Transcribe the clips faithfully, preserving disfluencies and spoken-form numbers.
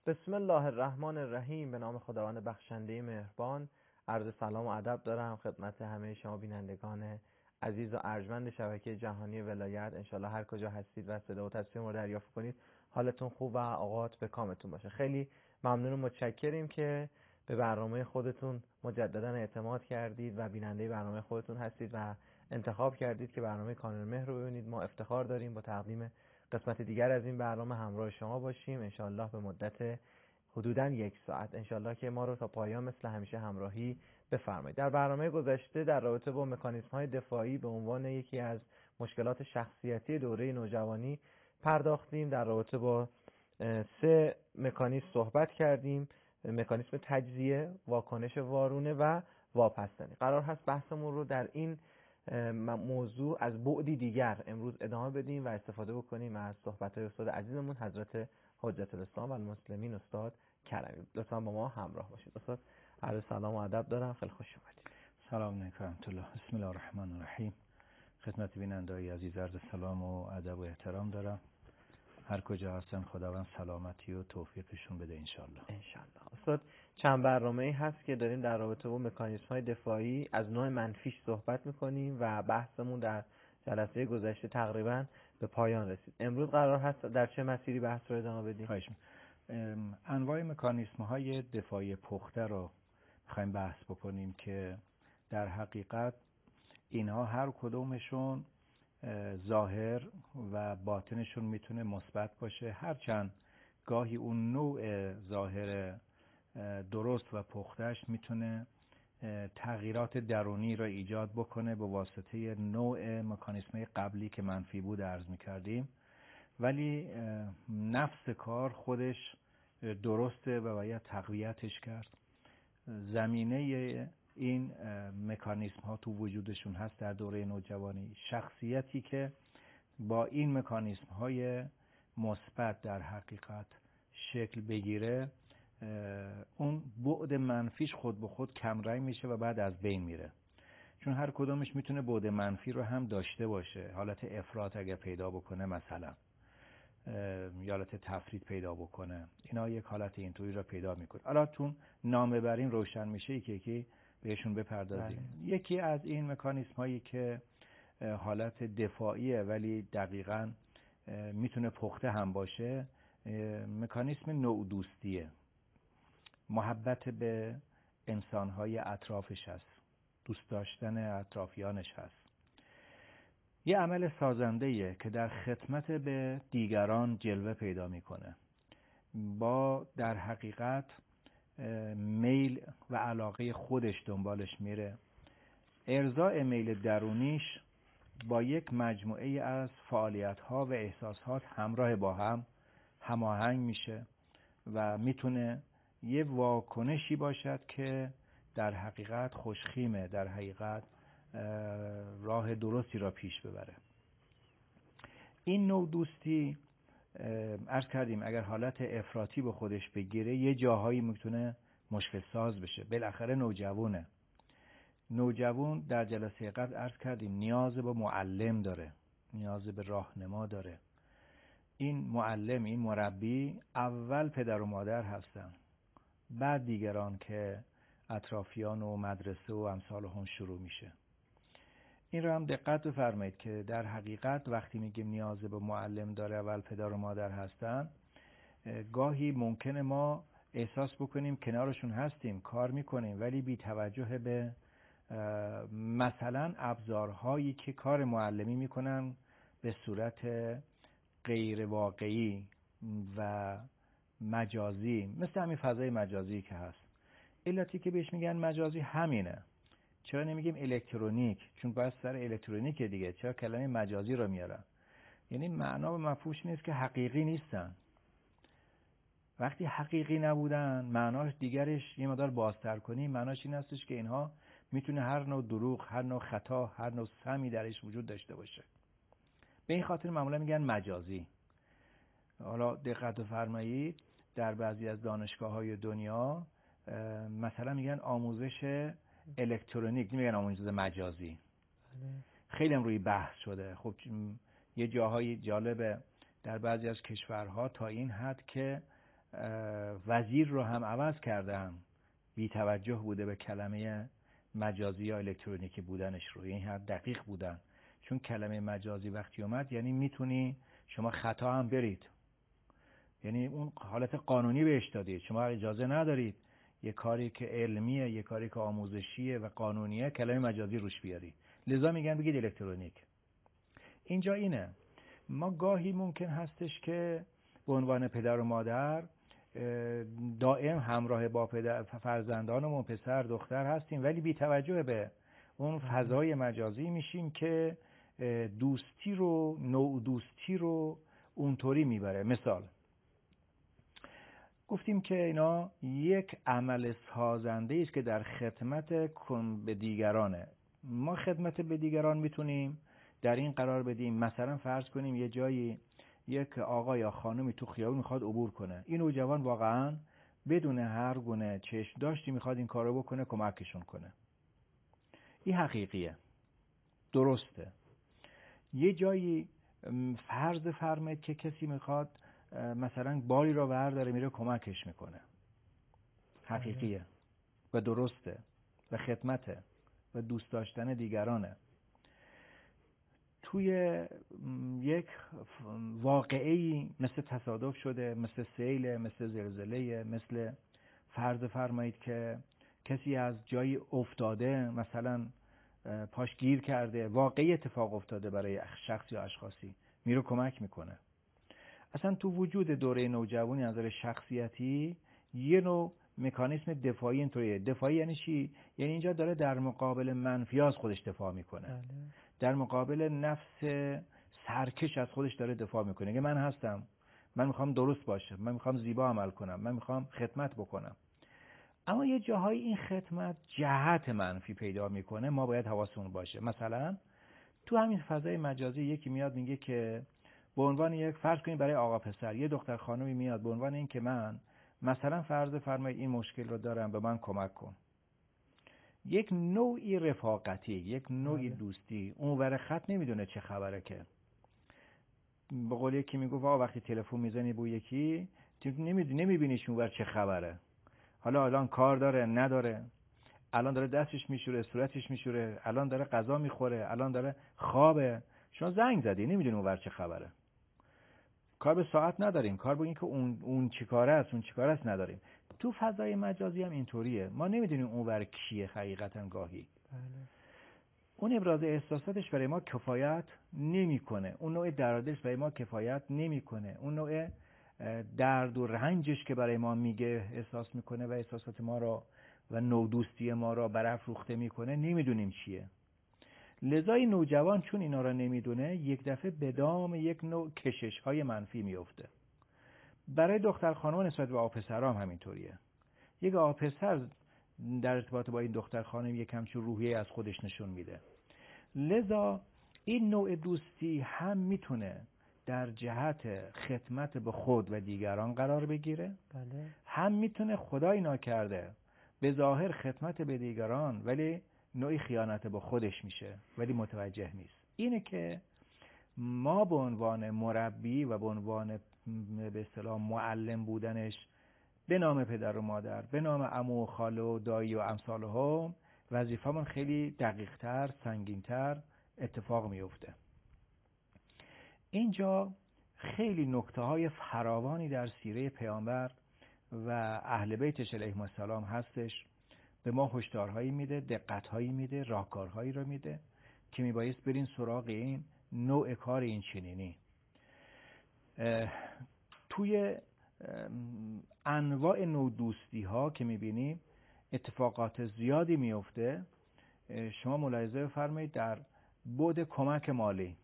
بسم الله الرحمن الرحیم. به نام خداوند بخشنده مهربان. عرض سلام و ادب دارم خدمت همه شما بینندگان عزیز و ارجمند شبکه جهانی ولایت. انشالله هر کجا هستید و صدا و تصویر رو دریافت کنید حالتون خوب و اوقات به کامتون باشه. خیلی ممنون و متشکریم که به برنامه خودتون مجددا اعتماد کردید و بیننده برنامه خودتون هستید و انتخاب کردید که برنامه کانون مهر رو ببینید. ما افتخار داریم با تقدیم قسمت دیگر از این برنامه همراه شما باشیم، انشالله به مدت حدوداً یک ساعت. انشالله که ما رو تا پایان مثل همیشه همراهی بفرمایید. در برنامه گذشته در رابطه با مکانیزم‌های دفاعی به عنوان یکی از مشکلات شخصیتی دوره نوجوانی پرداختیم. در رابطه با سه مکانیزم صحبت کردیم: مکانیزم تجزیه، واکنش وارونه و واپسانی. قرار هست بحثمون رو در این موضوع از بعدی دیگر امروز ادامه بدیم و استفاده بکنیم از صحبت‌های استاد عزیزمون حضرت حجت الاسلام و المسلمین استاد کرمی. لطفاً با ما همراه باشید. استاد عرض سلام و ادب دارم، خیلی خوش اومدید. سلام علیکم ورحمة الله. بسم الله الرحمن الرحیم. خدمت بیننده‌های عزیز عرض سلام و ادب و احترام دارم. هر کجا هستن خداوند سلامتی و توفیقشون بده انشالله. انشالله. استاد چند برنامه‌ای هست که داریم در رابطه با مکانیزم‌های دفاعی از نوع منفیش صحبت می‌کنیم و بحثمون در جلسه گذشته تقریباً به پایان رسید. امروز قرار هست در چه مسیری بحث رو ادامه بدیم؟ خواهش می‌کنم. انواع مکانیزم‌های دفاعی پخته رو می‌خوایم بحث بکنیم که در حقیقت اینها هر کدومشون ظاهر و باطنشون میتونه مثبت باشه، هرچند گاهی اون نوع ظاهر درست و پختهش میتونه تغییرات درونی را ایجاد بکنه به واسطه نوع مکانیزم قبلی که منفی بود عرض میکردیم، ولی نفس کار خودش درسته و باید تقویتش کرد. زمینه این مکانیزم ها تو وجودشون هست در دوره نوجوانی. شخصیتی که با این مکانیزم های مثبت در حقیقت شکل بگیره، اون بعد منفیش خود به خود کمرنگ میشه و بعد از بین میره، چون هر کدومش میتونه بعد منفی رو هم داشته باشه. حالت افراط اگر پیدا بکنه مثلا، یا حالت تفرید پیدا بکنه، اینا یک حالت اینطوری رو پیدا میکنه. حالا چون نامه بر این روشن میشه یکی یکی بهشون بپردازیم. بله. یکی از این مکانیزم هایی که حالت دفاعیه ولی دقیقاً میتونه پخته هم باشه، مکانیزم نوع دوستیه. محبت به انسانهای اطرافش هست، دوست داشتن اطرافیانش هست. یه عمل سازنده‌ایه که در خدمت به دیگران جلوه پیدا میکنه، با در حقیقت میل و علاقه خودش دنبالش میره. ارضاء میل درونیش با یک مجموعه از فعالیت‌ها و احساسات همراه با هم هماهنگ میشه و میتونه یه واکنشی باشد که در حقیقت خوشخیمه، در حقیقت راه درستی را پیش ببره. این نوع دوستی عرض کردیم اگر حالت افراطی به خودش بگیره یه جاهایی میتونه مشکل ساز بشه. بالاخره نوجوانه. نوجوان در جلسه قبل عرض کردیم نیاز به معلم داره، نیاز به راهنما داره. این معلم، این مربی اول پدر و مادر هستن، بعد دیگران که اطرافیان و مدرسه و امثال هم شروع میشه. این رو هم دقت بفرمایید که در حقیقت وقتی میگیم نیاز به معلم داره اول پدر و مادر هستن، گاهی ممکنه ما احساس بکنیم کنارشون هستیم، کار میکنیم، ولی بی توجه به مثلا ابزارهایی که کار معلمی میکنن به صورت غیر واقعی و مجازی، مثل همین فضای مجازی که هست. علتی که بهش میگن مجازی همینه. چرا نمیگیم الکترونیک؟ چون بس سر الکترونیک دیگه، چرا کلمه مجازی رو میارن؟ یعنی معنا و مفهومش نیست که حقیقی نیستن. وقتی حقیقی نبودن، معناش دیگرش یه مقدار بازتر کنیم، معناش این هستش که اینها میتونه هر نوع دروغ، هر نوع خطا، هر نوع سمی درش وجود داشته باشه. به این خاطر معمولا میگن مجازی. حالا دقت فرمایید در بعضی از دانشگاه‌های دنیا مثلا میگن آموزش الکترونیک، نمیگن آموزش مجازی. خیلی هم روی بحث شده. خب یه جاهای جالبه در بعضی از کشورها تا این حد که وزیر رو هم عوض کردن، بی توجه بوده به کلمه مجازی یا الکترونیکی بودنش رو. یعنی هر دقیق بودن، چون کلمه مجازی وقتی اومد یعنی میتونی شما خطا هم برید، یعنی اون حالت قانونی بهش دادید. شما اجازه ندارید یه کاری که علمیه، یه کاری که آموزشیه و قانونیه کلمه مجازی روش بیاری، لذا میگن بگید الکترونیک. اینجا اینه، ما گاهی ممکن هستش که به عنوان پدر و مادر دائم همراه با پدر فرزندانمون، پسر دختر هستیم، ولی بی توجه به اون فضای مجازی میشیم که دوستی رو، نوع دوستی رو اونطوری میبره. مثال گفتیم که اینا یک عمل سازنده است که در خدمت به دیگرانه. ما خدمت به دیگران میتونیم در این قرار بدیم، مثلا فرض کنیم یه جایی یک آقا یا خانمی تو خیابون میخواد عبور کنه، این نوجوان واقعا بدون هر گونه چشم داشتی میخواد این کارو بکنه، کمکشون کنه. این حقیقیه، درسته. یه جایی فرض فرمایید که کسی میخواد مثلا باری رو برداره میره کمکش میکنه، حقیقیه و درسته و خدمته و دوست داشتن دیگرانه. توی یک واقعه‌ای مثل تصادف شده، مثل سیل، مثل زلزله، مثل فرض فرمایید که کسی از جایی افتاده، مثلا پاش گیر کرده، واقعی اتفاق افتاده برای شخص یا اشخاصی، میره کمک میکنه. اصلا تو وجود دوره نوجوانی از نظر شخصیتی یه نوع مکانیسم دفاعی اینطوریه. دفاعی یعنی چی؟ یعنی اینجا داره در مقابل منفی از خودش دفاع میکنه. بله. در مقابل نفس سرکش از خودش داره دفاع میکنه که من هستم، من میخوام درست باشم، من میخوام زیبا عمل کنم، من میخوام خدمت بکنم. اما یه جاهای این خدمت جهت منفی پیدا میکنه، ما باید حواسمون باشه. مثلا تو همین فضای مجازی یکی میاد میگه که به عنوان یک فرض کنید برای آقا پسر، یه دختر خانمی میاد به عنوان این که من مثلا فرض فرمایید این مشکل رو دارم، به من کمک کن. یک نوعی رفاقتی، یک نوعی دوستی، اون ور خط نمیدونه چه خبره، که به قول یکی میگفت آقا وقتی تلفن میزنی بو یکی نمیدونی، نمیبینیش اون ور چه خبره، حالا الان کار داره نداره، الان داره دستش میشوره، صورتش میشوره، الان داره غذا میخوره، الان داره خوابه. شما زنگ زدی نمیدونی اون ور چه خبره. کار به ساعت نداریم، کار به این که اون اون چیکاره است، اون چیکاره است نداریم. تو فضای مجازی هم اینطوریه، ما نمیدونیم اون ور کیه حقیقتا. گاهی بله. اون ابراز احساساتش برای ما کفایت نمیکنه، اون نوع درادش برای ما کفایت نمیکنه، اون نوع درد و رنجش که برای ما میگه احساس میکنه و احساسات ما را و نوع دوستی ما را برافروخته میکنه، نمیدونیم چیه. لذا این نوجوان چون اینا را نمیدونه یک دفعه به دام یک نوع کشش های منفی میفته. برای دختر خانم نسبت به آقا پسرام همینطوریه. یک آقا پسر در ارتباط با این دختر خانم یک همچون روحیه از خودش نشون میده. لذا این نوع دوستی هم میتونه در جهت خدمت به خود و دیگران قرار بگیره، بله. هم میتونه خدای ناکرده به ظاهر خدمت به دیگران ولی نوعی خیانت به خودش میشه ولی متوجه نیست. اینه که ما به عنوان مربی و به عنوان به اصطلاح معلم بودنش به نام پدر و مادر، به نام عمو و خاله و دایی و امثالهم، وظیفمون خیلی دقیق‌تر، سنگین‌تر اتفاق میفته. اینجا خیلی نکته‌های فراوانی در سیره پیامبر و اهل بیتش علیهم السلام هستش. به ما هشدارهایی میده، دقت‌هایی میده، راهکارهایی رو میده که میبایست برین سراغ این نوع کار این چنینی. توی انواع نوع دوستی ها که میبینیم اتفاقات زیادی میفته. شما ملاحظه بفرمایید در بعد کمک مالی،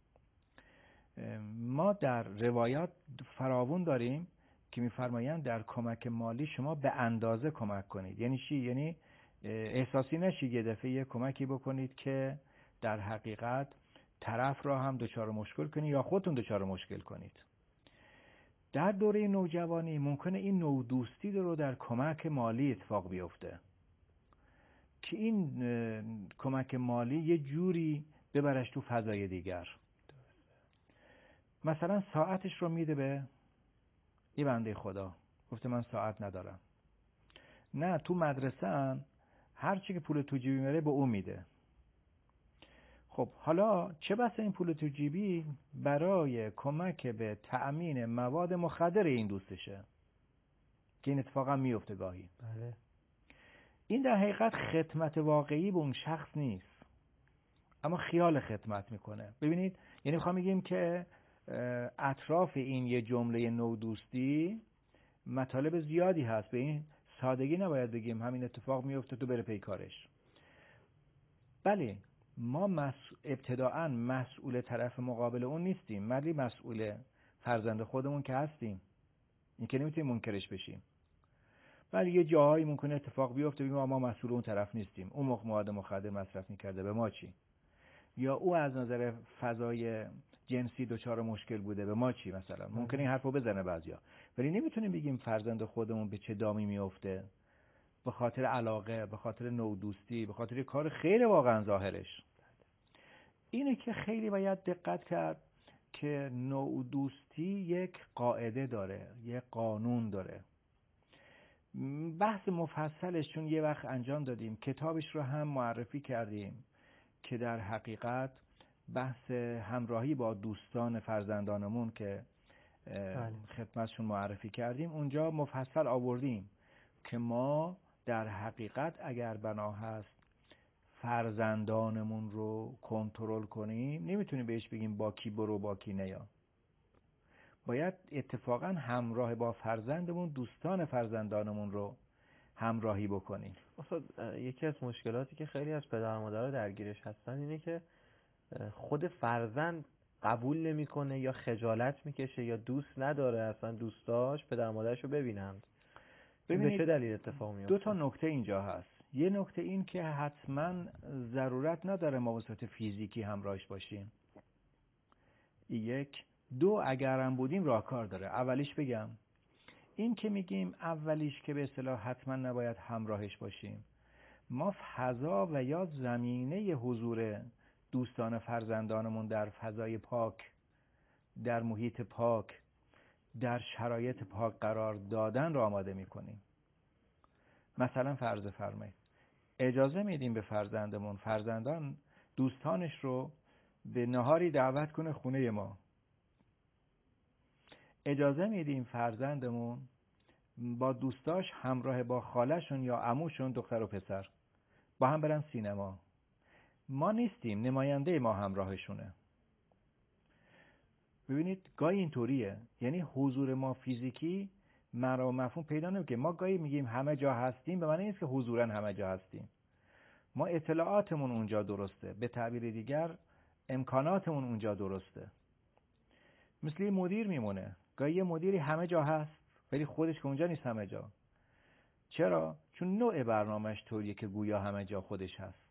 ما در روایات فراوون داریم که میفرمایند در کمک مالی شما به اندازه کمک کنید. یعنی چی؟ یعنی احساسی نشید یه دفعه یه کمکی بکنید که در حقیقت طرف را هم دچار مشکل کنید یا خودتون دچار مشکل کنید. در دوره نوجوانی ممکنه این نوع دوستی رو در کمک مالی اتفاق بیفته که این کمک مالی یه جوری ببرش تو فضای دیگر. مثلا ساعتش رو میده به یه بنده خدا، گفته من ساعت ندارم. نه، تو مدرسه هر چی که پول تو جیبی میره به اون میده. خب حالا چه بسا این پول تو جیبی برای کمک به تأمین مواد مخدر این دوستشه که این اتفاقا میفته گاهی. بله. این در حقیقت خدمت واقعی به اون شخص نیست، اما خیال خدمت میکنه. ببینید، یعنی میخوام بگیم که اطراف این یه جمله نو دوستی مطالب زیادی هست. به این سادگی نباید بگیم همین اتفاق میفته تو بره پی کارش. بله، ما مس... ابتداعا مسئول طرف مقابل اون نیستیم، ولی مسئول فرزند خودمون که هستیم. این که نمیتونیم منکرش بشیم. ولی یه جاهایی ممکنه اتفاق بیفته بگیم ما مسئول اون طرف نیستیم. اون مواد مخدر مصرف میکرده، به ما چی؟ یا او از نظر فضای جنسی دچار مشکل بوده، به ما چی؟ مثلا ممکنه این حرفو بزنه بعضیا، ولی نمیتونیم بگیم فرزند خودمون به چه دامی میفته به خاطر علاقه، به خاطر نودوستی، به خاطر کار خیر واقعا ظاهرش. اینه که خیلی باید دقت کرد که نودوستی یک قاعده داره، یک قانون داره. بحث مفصلش چون یه وقت انجام دادیم، کتابش رو هم معرفی کردیم که در حقیقت بحث همراهی با دوستان فرزندانمون که خدمتشون معرفی کردیم، اونجا مفصل آوردیم که ما در حقیقت اگر بنا هست فرزندانمون رو کنترل کنیم، نمیتونیم بهش بگیم با کی برو با کی نیا. باید اتفاقا همراه با فرزندمون دوستان فرزندانمون رو همراهی بکنیم. استاد، یکی از مشکلاتی که خیلی از پدر و مادرها درگیرش هستن اینه که خود فرزند قبول نمیکنه یا خجالت میکشه یا دوست نداره اصلا دوستاش پدر و مادرشو ببینند. به چه دلیل اتفاق میفته؟ دو تا نکته اینجا هست. یه نکته این که حتما ضرورت نداره ما به صورت فیزیکی همراهش باشیم. یک. دو، اگرم بودیم راهکار داره. اولیش بگم این که میگیم اولیش که به اصطلاح حتما نباید همراهش باشیم، ما فضا و یا زمینه حضور دوستان فرزندانمون در فضای پاک، در محیط پاک، در شرایط پاک قرار دادن را آماده میکنیم. مثلا فرض فرمایید اجازه میدیم به فرزندمون، فرزندان دوستانش رو به نهاری دعوت کنه خونه ما. اجازه میدیم فرزندمون با دوستاش همراه با خاله‌شون یا عموشون دختر و پسر با هم برن سینما. ما نیستیم، نماینده ما همراهشونه. ببینید گاهی اینطوریه، یعنی حضور ما فیزیکی معنا و مفهوم پیدا نمیکنه. ما گاهی میگیم همه جا هستیم، به معنی نیست که حضوراً همه جا هستیم. ما اطلاعاتمون اونجا درسته، به تعبیر دیگر امکاناتمون اونجا درسته. مثل یه مدیر میمونه، گاهی یه مدیری همه جا هست ولی خودش که اونجا نیست همه جا. چرا؟ چون نوع برنامه‌اش طوریه که گویا همه جا خودش هست.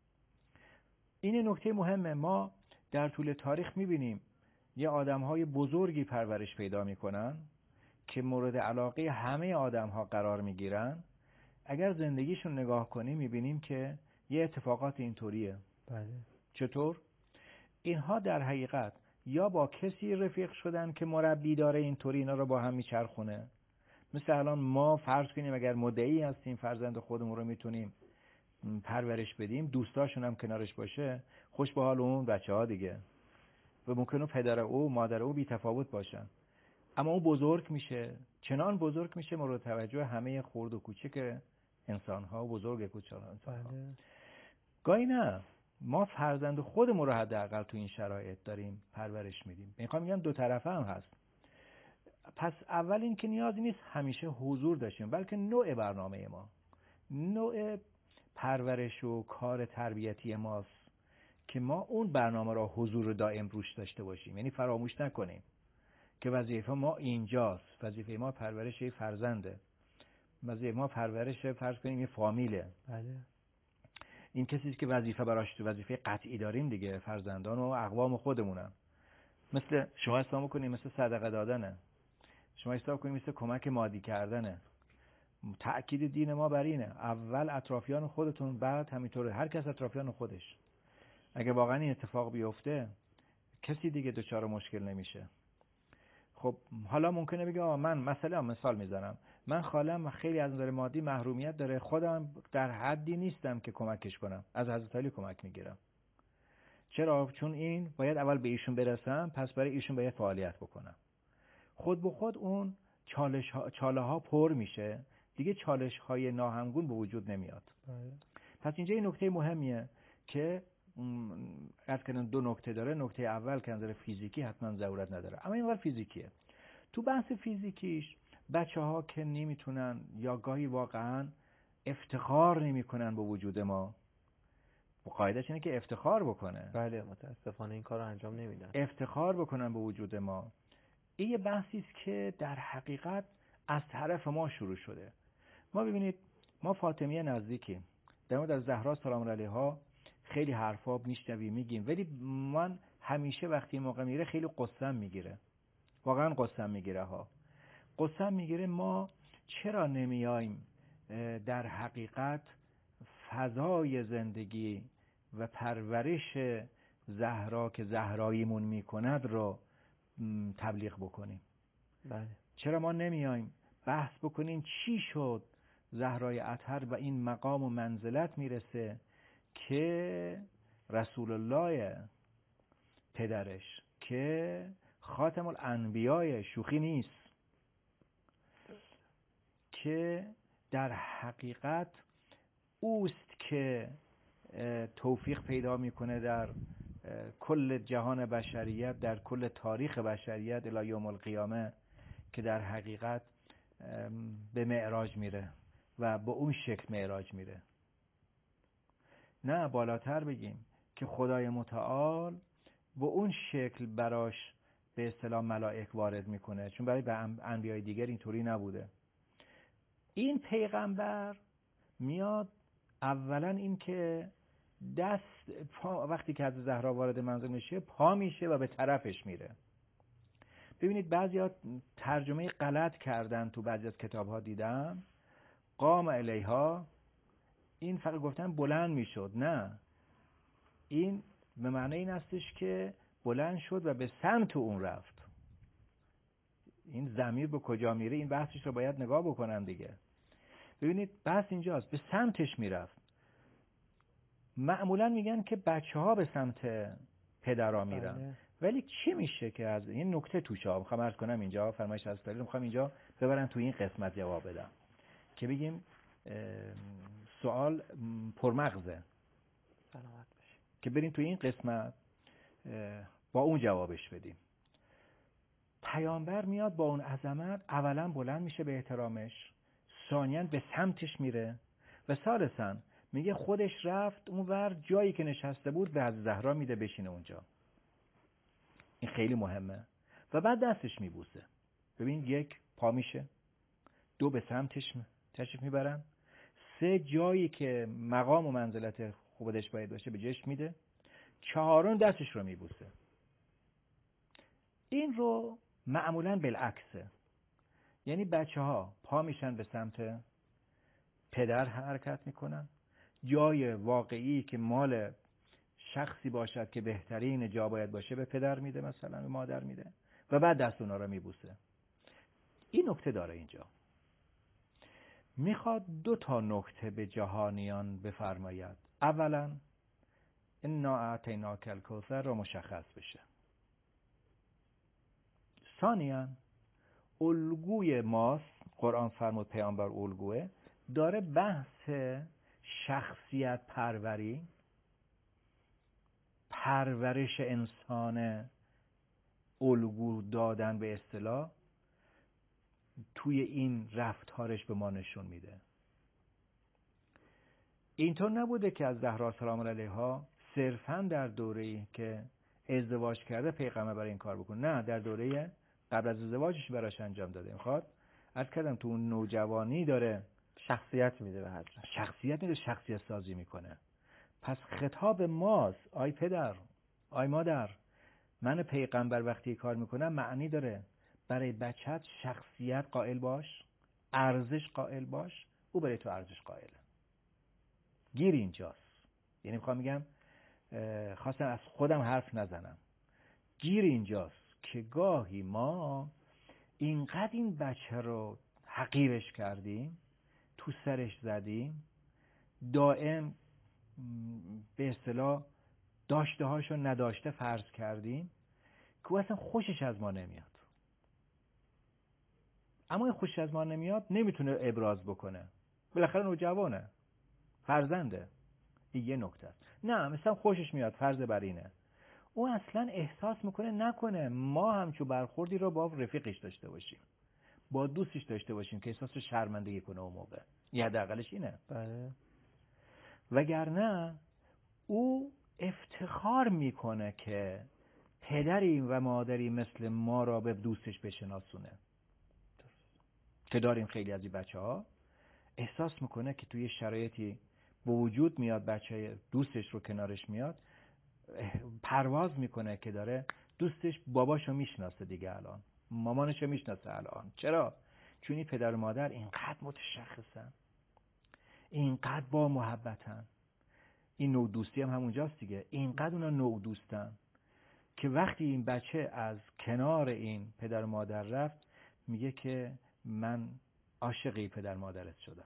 این نکته مهمه. ما در طول تاریخ میبینیم یه آدم‌های بزرگی پرورش پیدا میکنن که مورد علاقه همه آدم‌ها قرار میگیرن. اگر زندگیشون نگاه کنیم میبینیم که یه اتفاقات اینطوریه. بله. چطور؟ اینها در حقیقت یا با کسی رفیق شدن که مربی داره اینطوری اینا رو با هم میچرخونه. مثل الان ما فرض کنیم اگر مدعی هستیم فرزند خودمون رو میتونیم پرورش بدیم، دوستاشون هم کنارش باشه، خوش به حال اون بچه‌ها دیگه. و ممکنه پدر او مادر او بی تفاوت باشن، اما اون بزرگ میشه، چنان بزرگ میشه مورد توجه همه خرد و کوچک انسان‌ها و بزرگ کوچک انسان‌ها. بله. گاهی نه، ما فرزند خودمون رو حداقل تو این شرایط داریم پرورش میدیم. میخوام میگم دو طرفه هم هست. پس اول این که نیازی نیست همیشه حضور داشتیم، بلکه نوع برنامه ما، نوع پرورش و کار تربیتی ماست که ما اون برنامه را حضور دائم روش داشته باشیم. یعنی فراموش نکنیم که وظیفه ما اینجاست، وظیفه ما پرورش یه فرزنده، وظیفه ما پرورش فرض کنیم یه فامیله. بله. این کسی که وظیفه براش وظیفه قطعی داریم دیگه، فرزندان و اقوام خودمونن. مثل شما حساب کنید مثل صدقه دادنه، شما حساب کنید مثل کمک مادی کردنه. تأکید دین ما بر اینه اول اطرافیان خودتون، بعد همینطوره هر کس اطرافیان خودش. اگه واقعا این اتفاق بیفته کسی دیگه دچار مشکل نمیشه. خب خب حالا ممکنه بگه آه من مثلا مثال میزنم، من خالم خیلی از نظر مادی محرومیت داره، خودم در حدی نیستم که کمکش کنم، از حضرت علی کمک میگیرم. چرا؟ چون این باید اول به ایشون برسم، پس برای ایشون باید فعالیت بکنم. خود به خود اون چالش ها، چاله ها پر میشه، دیگه چالش های ناهمگون به وجود نمیاد. بله. پس اینجا این نکته مهمیه که از کنن دو نکته داره. نکته اول که نظر فیزیکی حتما ضرورت نداره، اما این ور فیزیکیه. تو بحث فیزیکیش بچه ها که نمیتونن یا گاهی واقعا افتخار نمیکنن به وجود ما، قاعدش اینه که افتخار بکنه. بله متاسفانه این کار رو انجام نمیدن. افتخار بکنن به وجود ما. این یه بحثی است که در حقیقت از طرف ما شروع شده. ما ببینید ما فاطمیه نزدیکیم، در مورد زهرا سلام علیها خیلی حرفا میشنویم میگیم، ولی من همیشه وقتی موقع میره خیلی قصه‌ام میگیره، واقعا قصه‌ام میگیره ها قصه‌ام میگیره ما چرا نمیایم در حقیقت فضای زندگی و پرورش زهرا که زهراییمون میکند رو تبلیغ بکنیم. بله. چرا ما نمیایم بحث بکنیم چی شد زهرای اطهر و این مقام و منزلت میرسه که رسول الله پدرش که خاتم الانبیاء، شوخی نیست، که در حقیقت اوست که توفیق پیدا میکنه در کل جهان بشریت، در کل تاریخ بشریت الی یوم القیامه، که در حقیقت به معراج میره و به اون شکل معراج میره. نه بالاتر بگیم که خدای متعال به اون شکل براش به اصطلاح ملائک وارد میکنه، چون برای انبیای دیگر اینطوری نبوده. این پیغمبر میاد اولا این که دست پا وقتی که حضرت زهرا وارد منزل میشه پا میشه و به طرفش میره. ببینید بعضیا ترجمه غلط کردن، تو بعضی از کتاب‌ها دیدم قام الیها، این فقط گفتن بلند میشد. نه، این به معنی این هستش که بلند شد و به سمت اون رفت. این ضمیر به کجا میره این بحثش رو باید نگاه بکنن دیگه. ببینید بحث اینجاست، به سمتش میرفت. معمولا میگن که بچه ها به سمت پدرها میرن. بله. ولی چی میشه که از این نکته توشه ها میخوام عرض کنم اینجا فرمایش از دلیل میخوام اینجا ببرن تو این قسمت جواب بدم که بگیم سوال پرمغزه، سلامت باشی، که بریم تو این قسمت با اون جوابش بدیم. پیامبر میاد با اون عظمت، اولا بلند میشه به احترامش، ثانیاً به سمتش میره و ثالثاً میگه خودش رفت اون ور جایی که نشسته بود به حضرت زهرا میده بشینه اونجا. این خیلی مهمه. و بعد دستش میبوسه. ببین، یک پا میشه، دو به سمتش تشریف میبرن، سه جایی که مقام و منزلت خودش باید باشه به جاش میده، چهارم دستش رو میبوسه. این رو معمولاً بالعکسه، یعنی بچه ها پا میشن به سمت پدر حرکت میکنن، جای واقعی که مال شخصی باشد که بهترین جا باید باشه به پدر میده، مثلا به مادر میده و بعد دست اونا رو میبوسه. این نکته داره اینجا. میخواد دو تا نکته به جهانیان بفرماید. اولا انا اعطیناک الکوثر را مشخص بشه. ثانیاً الگوی ماست، قرآن فرمود پیامبر الگوه، داره بحث شخصیت پروری، پرورش انسان، الگو دادن به اصطلاح توی این رفتارش به ما نشون میده. اینطور نبوده که از زهرا سلام علیها صرفاً در دوره‌ای که ازدواج کرده پیغمبر برای این کار بکنه. نه، در دوره قبل از ازدواجش براش انجام داده. میخواد عرض کردم تو اون نوجوانی داره شخصیت میده به حضرت، شخصیت میده، شخصیت سازی میکنه. پس خطاب ماست، آی پدر، آی مادر، من پیغمبر وقتی کار میکنم معنی داره برای بچت شخصیت قائل باش، ارزش قائل باش، او برای تو ارزش قائله. گیر اینجاست. یعنی میخوام میگم خواستم از خودم حرف نزنم، گیر اینجاست که گاهی ما اینقدر این بچه رو حقیرش کردیم، تو سرش زدیم، دائم به اصطلاح داشته هاشو نداشته فرض کردیم که اصلا خوشش از ما نمیاد. اما این خوشش از ما نمیاد نمیتونه ابراز بکنه، بالاخره نوجوانه، فرزنده. این یه نکته است. نه مثلا خوشش میاد، فرض بر اینه او اصلا احساس میکنه نکنه ما همچو برخوردی رو با رفیقش داشته باشیم، با دوستش داشته باشیم که احساس شرمندگی کنه اون موقع. یه حداقلش اینه. بله. وگرنه او افتخار میکنه که پدری و مادری مثل ما را به دوستش بشناسونه. که داریم خیلی از این بچه ها احساس میکنه که توی شرایطی به وجود میاد، بچه دوستش رو کنارش میاد، پرواز میکنه که داره دوستش باباشو میشناسه دیگه، الان مامانشو میشناسه. الان چرا؟ چون این پدر و مادر اینقدر متشخصن، اینقدر با محبتن. این نوع دوستی هم همونجاست دیگه. اینقدر اونا نوع دوستن که وقتی این بچه از کنار این پدر و مادر رفت میگه که من عاشق پدر مادرت شدم،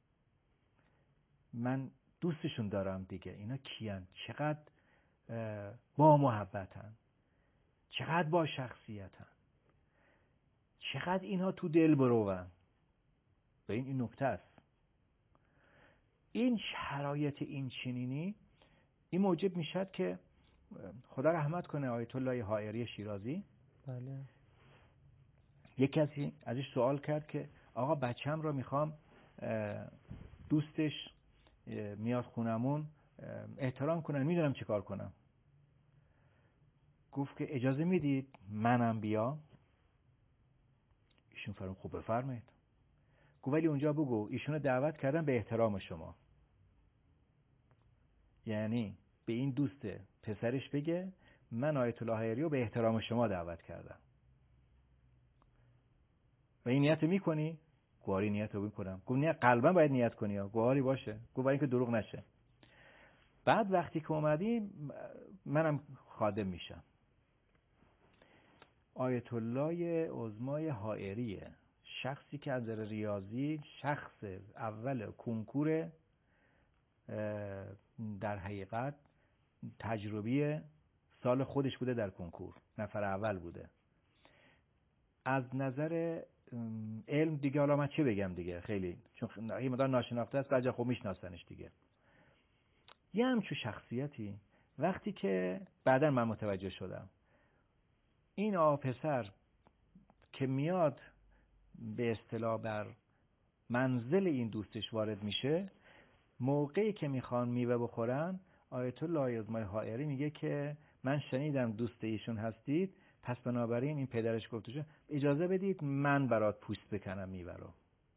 من دوستشون دارم دیگه. اینا کیان؟ چقدر با محبتن، چقدر با شخصیتن، چقدر اینها تو دل بروون. به این این نکته است. این شرایط این چنینی این موجب میشد که خدا رحمت کنه آیت الله حائری شیرازی، بله، یک کسی ازش سوال کرد که آقا بچم رو میخوام دوستش میاد خونمون احترام کنن، میدونم چه کار کنم. گفت که اجازه میدید منم بیام؟ ایشون فرمود خوب بفرمایید. گفت ولی اونجا بگو ایشونو دعوت کردم به احترام شما. یعنی به این دوست پسرش بگه من آیت الله حائری رو به احترام شما دعوت کردم. و این نیت میکنی؟ گواری نیت رو میکنم. گفت نه قلبا باید نیت کنی ها. گواری باشه. گفت برای اینکه دروغ نشه. بعد وقتی که اومدی منم خادم میشم. آیت الله عظمای حائریه، شخصی که از نظر ریاضی شخص اول کنکور در حقیقت تجربی سال خودش بوده، در کنکور نفر اول بوده. از نظر علم دیگه حالا من چه بگم دیگه، خیلی چون این مدار ناشناخته است، بعضی خوب میشناسنش دیگه. یه همچون شخصیتی وقتی که بعدا من متوجه شدم این آقا پسر که میاد به اصطلاح بر منزل این دوستش وارد میشه، موقعی که میخوان میوه بخورن آیت الله عظمای حائری میگه که من شنیدم دوست ایشون هستید، پس بنابراین این پدرش گفتشه اجازه بدید من برات پوست بکنم میوه رو.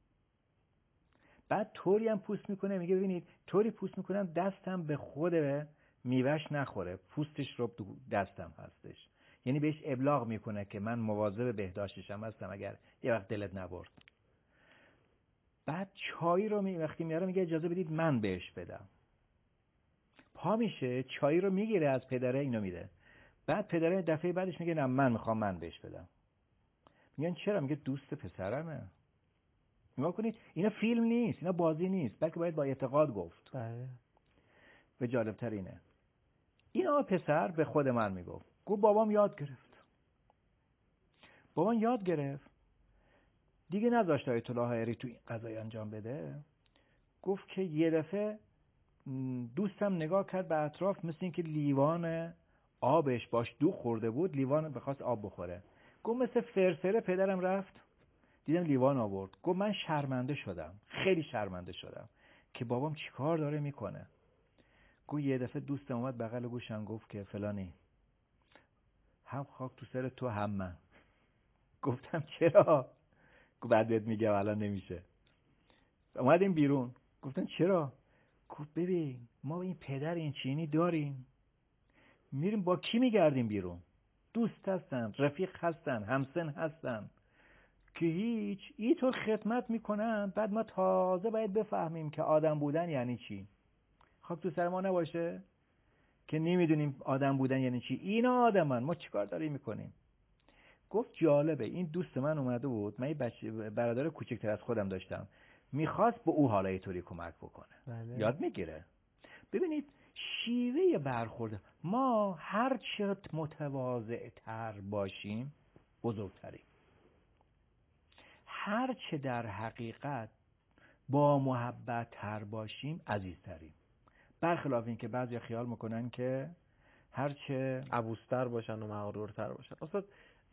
بعد طوری هم پوست میکنه، میگه ببینید طوری پوست میکنم دستم به خود میوهش نخوره، پوستش رو دستم هستش. یعنی بهش ابلاغ میکنه که من مواظب بهداشتشم هستم اگر یه وقت دلت نبرد. بعد چای رو می وقتی میاره میگه اجازه بدید من بهش بدم. پا میشه چای رو میگیره از پدره اینو میده. بعد پدره دفعه بعدش میگه نه من میخوام من بهش بدم. میگن چرا؟ میگه دوست پسرمه. نگاه کنید اینا فیلم نیست، اینا بازی نیست، بلکه باید با اعتقاد گفت. بله. و جالبتر اینه این آقا پسر به خود من میگفت، گفت بابام یاد گرفت. بابام یاد گرفت دیگه نذاشت آیت الله حائری تو این قضایی انجام بده. گفت که یه دفعه دوستم نگاه کرد به اطراف، مثل اینکه لیوان آبش باش دو خورده بود، لیوان بخواست آب بخوره. گفت مثل فرفره پدرم رفت دیدم لیوان آورد. گفت من شرمنده شدم، خیلی شرمنده شدم که بابام چیکار داره میکنه. گفت یه دفعه دوستم اومد بغل گوشم گفت که فلانی هم خاک تو سر تو هم من. گفتم چرا؟ گفت بعد بهت میگم الان نمیشه. اومدیم بیرون. گفتم چرا؟ گفت ببین ما این پدر این چینی داریم، میریم با کی میگردیم بیرون؟ دوست هستن، رفیق هستن، همسن هستن که هیچ اینطور خدمت میکنن. بعد ما تازه باید بفهمیم که آدم بودن یعنی چی. خاک تو سر ما نباشه که نمیدونیم آدم بودن یعنی چی. اینا آدمن، ما چیکار داریم میکنیم؟ گفت جالبه، این دوست من اومده بود، من یه بچه برادر کوچکتر از خودم داشتم، میخواست به او حالا اینطوری کمک بکنه. بله. یاد میگیره. ببینید شیوه برخورد ما هر چه متواضع تر باشیم بزرگتریم، هر چه در حقیقت با محبت تر باشیم عزیزتریم. برخلاف این که بعضی خیال میکنن که هر چه عبوس‌تر باشن و مغرورتر باشن. استاد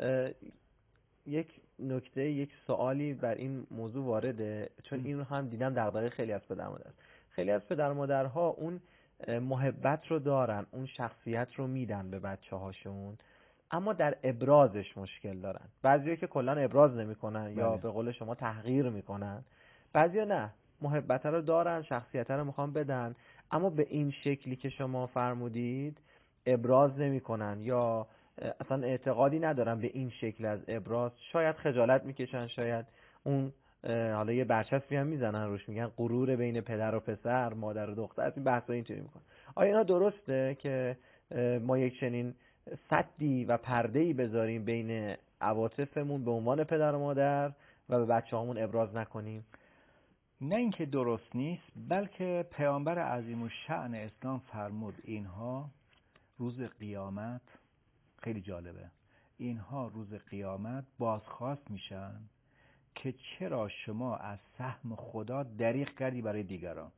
یک نکته، یک سوالی بر این موضوع وارده، چون این رو هم دیدم دغدغه خیلی از پدر مادر. خیلی از پدر مادرها اون محبت رو دارن، اون شخصیت رو میدن به بچه هاشون، اما در ابرازش مشکل دارن. بعضیا که کلا ابراز نمیکنن یا به قول شما تحقیر میکنن، بعضیا نه، محبت رو دارن، شخصیت رو میخوان بدن، اما به این شکلی که شما فرمودید ابراز نمیکنن یا اصلا اعتقادی ندارن به این شکل از ابراز. شاید خجالت میکشن، شاید اون حالا یه برچسبی هم میزنن روش، میگن غرور بین پدر و پسر، مادر و دختر، این بحثا اینطوری میکنن. آیا اینا درسته که ما یک چنین سدی و پرده‌ای بذاریم بین عواطفمون به عنوان پدر و مادر و به بچه‌هامون ابراز نکنیم؟ نه اینکه درست نیست، بلکه پیامبر عظیم الشأن اسلام فرمود اینها روز قیامت، خیلی جالبه، اینها روز قیامت بازخواست میشن که چرا شما از سهم خدا دریغ کردی برای دیگران.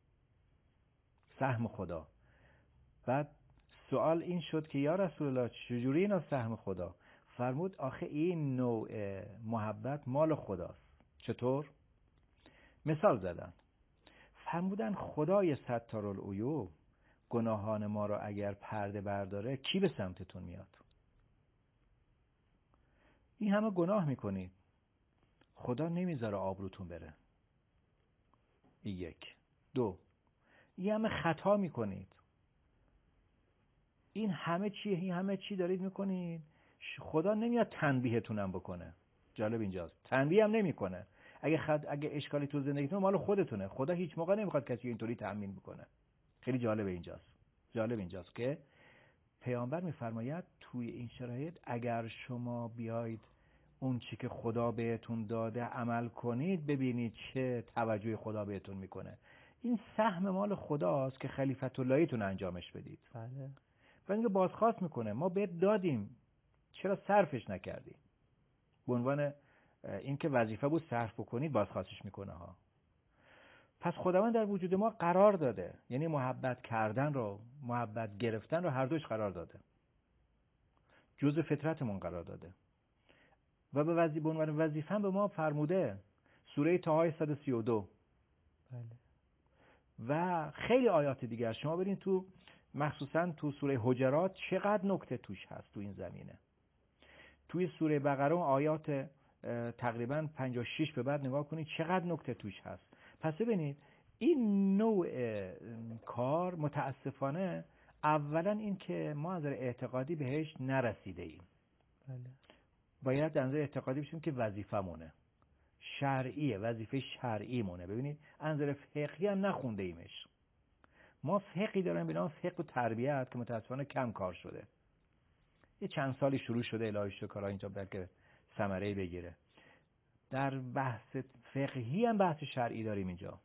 سهم خدا. بعد سوال این شد که یا رسول الله چجوری اینا سهم خدا؟ فرمود آخه این نوع محبت مال خداست. چطور؟ مثال زدن، فرمودن خدای ستارالعیوب گناهان ما را اگر پرده برداره کی به سمتتون میاد؟ این همه گناه میکنید، خدا نمیذاره آبروتون بره. یک. دو، این همه خطا میکنید، این همه چی این همه چی دارید میکنید، خدا نمیاد تنبیهتونم بکنه. جالب اینجاست، تنبیه هم نمیکنه. اگه خد... اگه اشکالی تو زندگیتون مال خودتونه، خدا هیچ موقع نمیخواد کسی اینطوری تأمین بکنه. خیلی جالب اینجاست. جالب اینجاست که پیامبر میفرماید توی این شرایط اگر شما بیاید اون چی که خدا بهتون داده عمل کنید، ببینید چه توجه خدا بهتون میکنه. این سهم مال خداست که خلیفت اللهیتون انجامش بدید. بله. و اینکه بازخواست میکنه، ما بهت دادیم چرا صرفش نکردی؟ به عنوان اینکه وظیفه بود صرف بکنید بازخواستش میکنه ها. پس خداوند در وجود ما قرار داده، یعنی محبت کردن رو، محبت گرفتن رو هر دوش قرار داده، جزء فطرتمون قرار داده و به وظیفه به عنوان وظیفه به ما فرموده. سوره طه صد و سی و دو. بله. و خیلی آیات دیگر شما برین تو، مخصوصا تو سوره حجرات چقدر نکته توش هست تو این زمینه. توی سوره بقره آیات تقریبا پنجاه و شش به بعد نگاه کنید چقدر نکته توش هست. پس ببینید این نوع کار متاسفانه اولا این که ما از نظر اعتقادی بهش نرسیده ایم. بله. باید از نظر اعتقادی بشیم که وظیفه مونه، شرعیه، وظیفه شرعی مونه. ببینید از نظر فقهی هم نخونده ایمش. ما فقهی داریم به نام فقه و تربیت که متاسفانه کم کار شده. یه چند سالی شروع شده الهی شکر کارا اینجا بلکه ثمره بگیره. در بحث فقهی هم بحث شرعی داریم اینجا.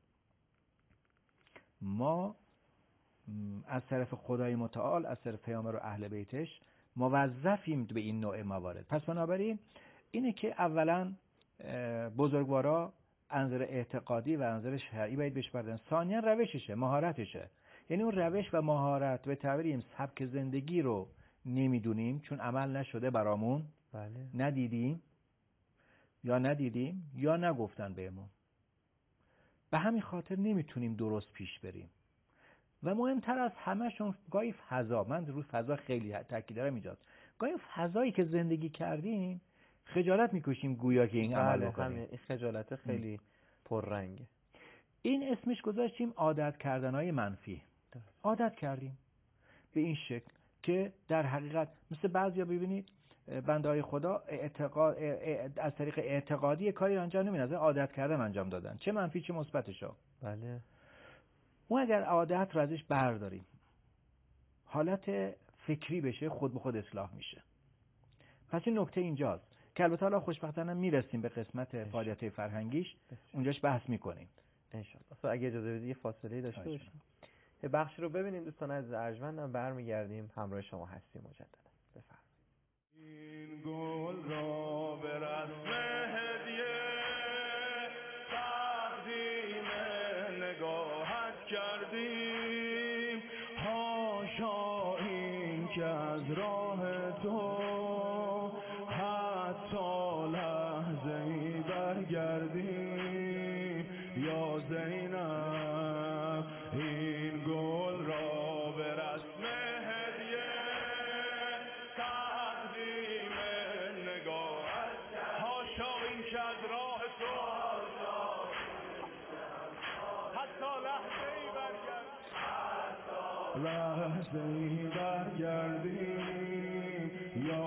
ما از طرف خدای متعال، از طرف پیامبر و اهل بیتش موظفیم به این نوع موارد. پس بنابراین اینه که اولا بزرگوارا انظر اعتقادی و انظر شرعی باید بهش بردن. ثانیا روششه، مهارتشه. یعنی اون روش و مهارت به تعبیر سبک زندگی رو نمیدونیم چون عمل نشده برامون. بله. ندیدیم یا ندیدیم یا نگفتن بهمون. به همین خاطر نمیتونیم درست پیش بریم. و مهمتر از همه‌شون گاهی فضا، من روی فضا خیلی تاکید دارم اینجاست. گاهی فضایی که زندگی کردیم خجالت میکشیم گویا که این عمل بکنیم. این خجالت خیلی پررنگه. این اسمش گذاشتیم عادت کردنهای منفی. عادت کردیم به این شکل که در حقیقت مثل بعضیا ببینید بنده‌های خدا اعتقاد از طریق اعتقادی کاری انجام نمیدن، عادت کردن انجام دادن، چه منفی چه مثبتشو. بله. ما اگر عادت رو ازش برداریم حالت فکری بشه، خود به خود اصلاح میشه. پس این نکته اینجاست. که البته حالا خوشبختانه میرسیم به قسمت فعالیت فرهنگیش، اونجاش بحث میکنیم انشالله. اصلا اگه اجازه بدید یه فاصله داشته باشیم، یه بخشی رو ببینیم. دوستان عزیز ارجمندم برمیگردیم همراه شما هستیم مجددا. بفرمایید. این گل را به رسم هدیه تقدیم نگاهت کردیم، حاشا این که از راه تو حتی لحظه ای برگردیم. یا زینب این گل را به رسم هدیه تقدیم نگاهت، حاشا این که از راه تو حتی لحظه ای برگردیم، لحظه ای برگردیم. یا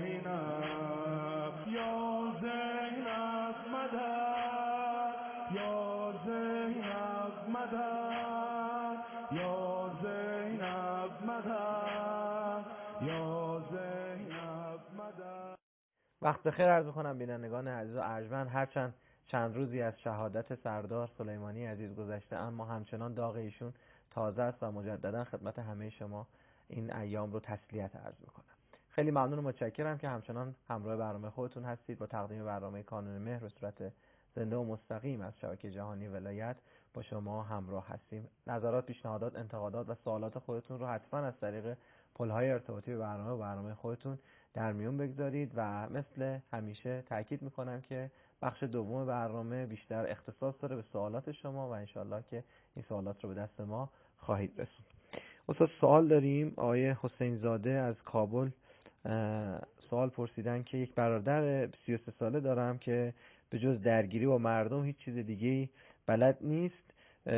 زینب یا زینب مدد، یا زینب مدد، یا زینب مدد، یا زینب مدد. وقت بخیر عرض می‌کنم بینندگان عزیز و ارجمند. هرچند چند روزی از شهادت سردار سلیمانی عزیز گذشته، اما همچنان داغ ایشون تازه است و مجددا خدمت همه شما این ایام رو تسلیت عرض می‌کنم. خیلی ممنون و متشکرم که همچنان همراه برنامه خودتون هستید. با تقدیم برنامه کانون مهر به صورت زنده و مستقیم از شبکه جهانی ولایت با شما همراه هستیم. نظرات، پیشنهادات، انتقادات و سوالات خودتون رو حتما از طریق پل‌های ارتباطی برنامه و برنامه خودتون در میون بگذارید و مثل همیشه تاکید میکنم که بخش دوم برنامه بیشتر اختصاص داره به سوالات شما و انشالله که این سوالات رو به دست ما خواهید رسوند. استاد سوال داریم. آقای حسین زاده از کابل سوال پرسیدن که یک برادر سی و سه ساله دارم که به جز درگیری با مردم هیچ چیز دیگه‌ای بلد نیست،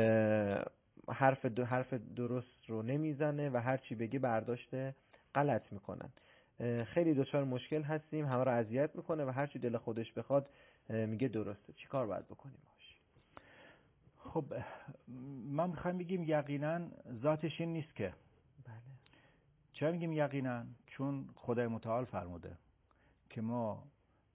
حرف دو حرف درست رو نمیزنه و هر چی بگه برداشت غلط میکنن. خیلی دچار مشکل هستیم، همه رو اذیت میکنه و هر چی دل خودش بخواد میگه درسته. چی کار باید بکنیم باش؟ خب ما میخوایم بگیم یقینا ذاتش این نیست که. بله. چرا میگیم یقینا؟ چون خدای متعال فرموده که ما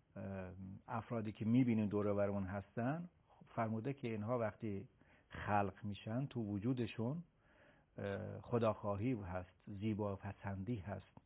افرادی که میبینیم دور و برمون هستن، فرموده که اینها وقتی خلق میشن تو وجودشون خداخواهی هست، زیبا پسندی هست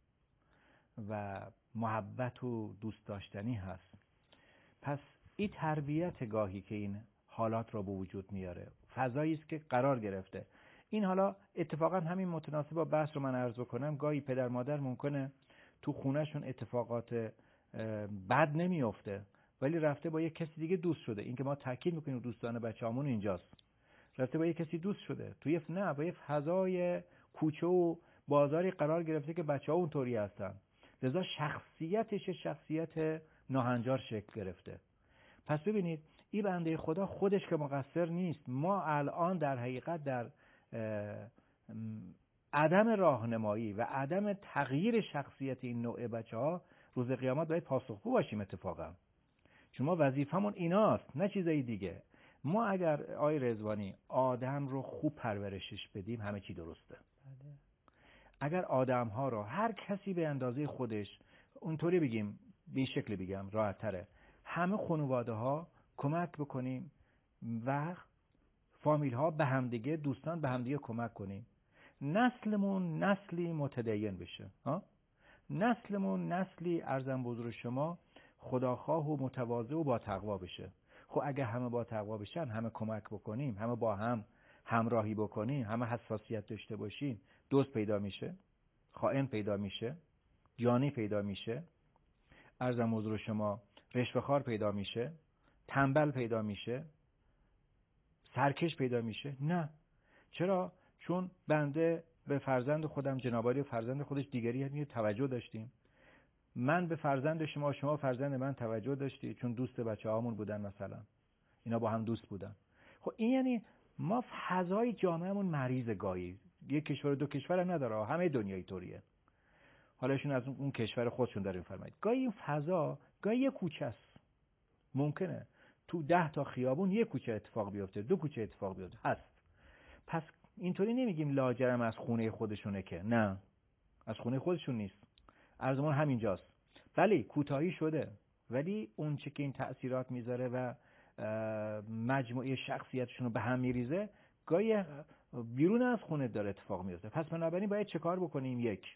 و محبت و دوست داشتنی هست. پس این تربیت گاهی که این حالات را به وجود میاره، فضایی است که قرار گرفته. این حالا اتفاقا همین متناسب با بحث رو من عرض کنم، گاهی پدر مادر ممکنه تو خونهشون اتفاقات بد نمیفته ولی رفته با یک کسی دیگه دوست شده. این که ما تاکید میکنیم دوستان بچه‌مون اینجاست، رفته با یک کسی دوست شده توی نه با یک فضای کوچه و بازاری قرار گرفته که بچه‌ها اونطوری هستن، لذا شخصیتش شخصیت ناهنجار شکل گرفته. پس ببینید این بنده خدا خودش که مقصر نیست. ما الان در حقیقت در عدم راهنمایی و عدم تغییر شخصیت این نوع بچه‌ها روز قیامت باید پاسخگو باشیم اتفاقا، چون ما وظیفمون ایناست نه چیزای دیگه. ما اگر آی رضوانی آدم رو خوب پرورشش بدیم همه چی درسته. بله. اگر آدم ها رو هر کسی به اندازه خودش، اونطوری بگیم به این شکل بگم راحت تره، همه خانواده ها کمک بکنیم و فامیل ها به همدیگه، دوستان به همدیگه کمک کنیم، نسلمون نسلی متدین بشه. ها؟ نسلمون نسلی ارزم بزرگ شما خداخواه و متواضع و با تقوا بشه. خب اگه همه با تقوا بشن، همه کمک بکنیم، همه با هم همراهی بکنیم، همه حساسیت داشته باشیم، دوست پیدا میشه، خائن پیدا میشه، جانی پیدا میشه، ارزم بزرگ شما رشوه‌خوار پیدا میشه، تنبل پیدا میشه، سرکش پیدا میشه. نه. چرا؟ چون بنده به فرزند خودم جنابعالی فرزند خودش دیگری هم توجه داشتیم. من به فرزند شما، شما فرزند من توجه داشتی چون دوست بچه‌هامون بودن مثلا. اینا با هم دوست بودن. خب این یعنی ما فضای جامعهمون مریض گاهی. یک کشور دو کشور هم نداره، همه دنیا اینطوریه. حالا ایشون از اون کشور خودشون داره می‌فرمایید. گاهی این فضا گاهی یک کوچه است. ممکنه تو ده تا خیابون یک کوچه اتفاق بیفته، دو کوچه اتفاق بیفته. هست. پس اینطوری نمیگیم لاجرم از خونه خودشونه که نه. از خونه خودشون نیست. عرضمون همینجاست. بله کوتاهی شده. ولی اون چه که این تأثیرات میذاره و مجموعه شخصیتشون رو به هم میریزه گاهی بیرون از خونه داره اتفاق میفته. پس بنابراین باید چه کار بکنیم؟ یک،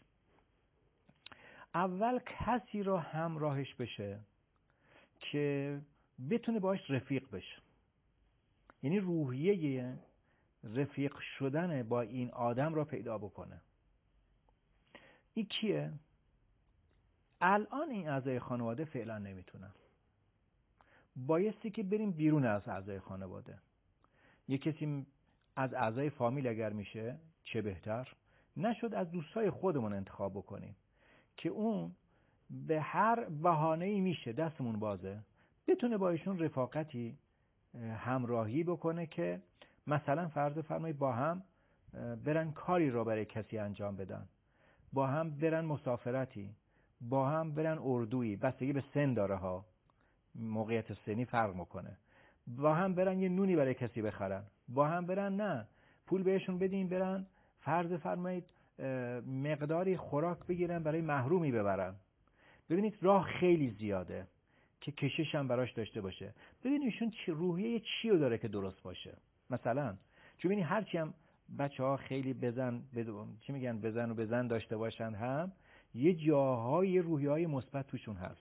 اول کسی رو همراهش بشه که بتونه باش رفیق بشه، یعنی روحیه رفیق شدن با این آدم را پیدا بکنه. این کیه؟ الان این اعضای خانواده فعلا نمیتونن، بایستی که بریم بیرون از اعضای خانواده. یک کسی از اعضای فامیل اگر میشه چه بهتر، نشد از دوستای خودمون انتخاب بکنیم که اون به هر بهانه‌ای میشه، دستمون بازه، بتونه با ایشون رفاقتی همراهی بکنه که مثلا فرض فرمایید با هم برن کاری رو برای کسی انجام بدن، با هم برن مسافرتی، با هم برن اردویی، بستگی به سن داره ها، موقعیت سنی فرق میکنه، با هم برن یه نونی برای کسی بخرن، با هم برن نه پول بهشون بدین برن فرض فرمایید مقداری خوراک بگیرن برای محرومی ببرن. ببینید راه خیلی زیاده که کشش هم براش داشته باشه. ببینید ایشون چی روحیه چی رو داره که درست باشه. مثلا چون ببینید هرچی هم بچه‌ها خیلی بزن بدون چی میگن بزن و بزن داشته باشن، هم یه جاهای روحیه‌های مثبت توشون هست.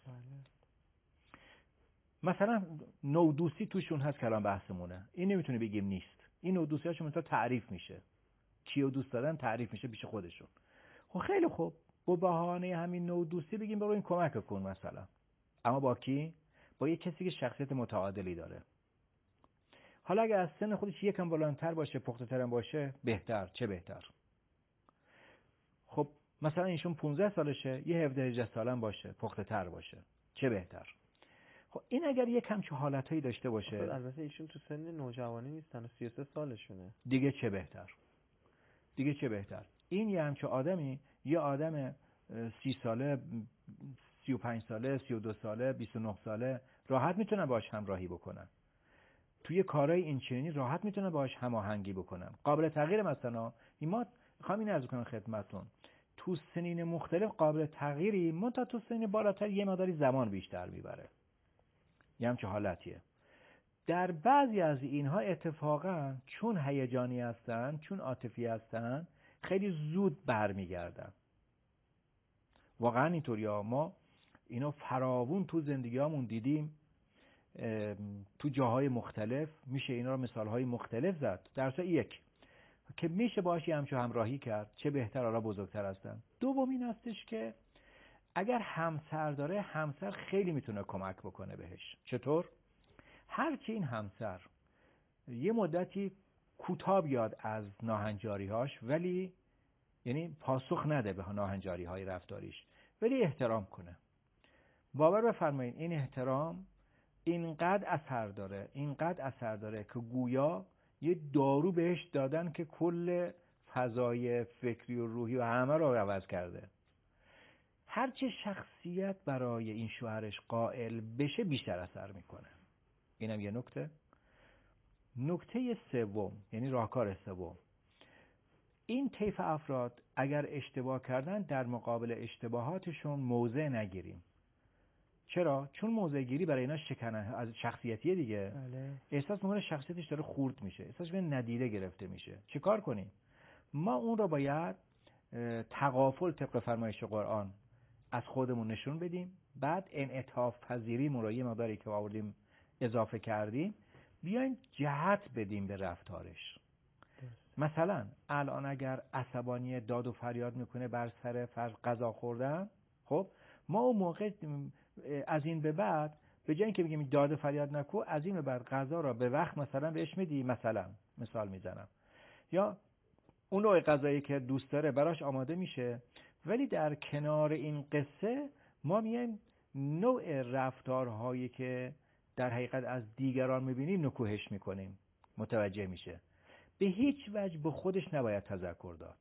مثلا نودوستی توشون هست که الان بحثمونه، این نمیتونه بگیم نیست. این نودوستی‌هاشون مثلا تعریف میشه، کیو دوست دارن تعریف میشه پیش خودشون. خب خیلی خوب، با بهانه همین نودوستی بگیم برو این کمک کن مثلا، اما با کی؟ با یه کسی که شخصیت متعادلی داره. حالا اگه از سن خودش یکم بالاتر باشه، پخته‌تر هم باشه، بهتر، چه بهتر. خب مثلا ایشون پانزده سالشه، یه هفده هجده سالم باشه، پخته‌تر باشه، چه بهتر. خب این اگر یک همچین حالتایی داشته باشه، البته ایشون تو سن نوجوانی نیستن و سی و سه سالشونه، دیگه چه بهتر، دیگه چه بهتر. این یه همچین آدمی، یه آدم سی ساله، سی و پنج ساله، سی و دو ساله، بیست و نه ساله راحت میتونن باهاش همراهی بکنن، توی کارهای اینچنینی راحت میتونن باهاش هماهنگی بکنن، قابل تغییر. مثلا ما میخوام این عرض کنم خدمتتون، تو سنین مختلف قابل تغییری، منتها تو سنین بالاتر یه مقداری زمان بیشتر میبره، یه همچه حالتیه. در بعضی از اینها اتفاقا چون هیجانی هستن، چون عاطفی هستن، خیلی زود برمیگردن. واقعا اینطوریه، ما اینو فراوون تو زندگیامون دیدیم، تو جاهای مختلف میشه اینا رو مثالهای مختلف زد. درسا یک که میشه باهاش همچو همراهی کرد، چه بهتر، حالا بزرگتر هستن. دوم این هستش که اگر همسر داره، همسر خیلی میتونه کمک بکنه بهش. چطور؟ هرچی این همسر یه مدتی کوتاه بیاد از ناهنجاری‌هاش، ولی یعنی پاسخ نده به ناهنجاری‌های رفتاریش، ولی احترام کنه. باور بفرمایید این احترام اینقدر اثر داره، اینقدر اثر داره که گویا یه دارو بهش دادن که کل فضای فکری و روحی و همه رو عوض کرده. هرچه شخصیت برای این شوهرش قائل بشه بیشتر اثر میکنه. اینم یه نکته. نکته سوم، یعنی راهکار سوم، این طیف افراد اگر اشتباه کردن در مقابل اشتباهاتشون موضع نگیریم. چرا؟ چون موضع گیری برای اینا شکنه از شخصیتیه دیگه. بله. احساس میکنه شخصیتش داره خورد میشه، احساس میکنه ندیده گرفته میشه. چه کار کنیم؟ ما اون رو باید تغافل طبق فرمایش قرآن از خودمون نشون بدیم، بعد انعطاف پذیری مرایی مقداری که آوردیم اضافه کردیم، بیایم جهت بدیم به رفتارش. مثلا الان اگر عصبانی داد و فریاد میکنه بر سر فرض غذا خوردن، خب ما اون موقع از این به بعد به جای اینکه بگیم داد و فریاد نکو، از این به بعد غذا را به وقت مثلا بهش میدی، مثلا مثال میزنم، یا اون نوع غذایی که دوست داره براش آماده میشه، ولی در کنار این قصه ما میایم نوع رفتارهایی که در حقیقت از دیگران میبینیم نکوهش میکنیم، متوجه میشه. به هیچ وجه به خودش نباید تذکر داد.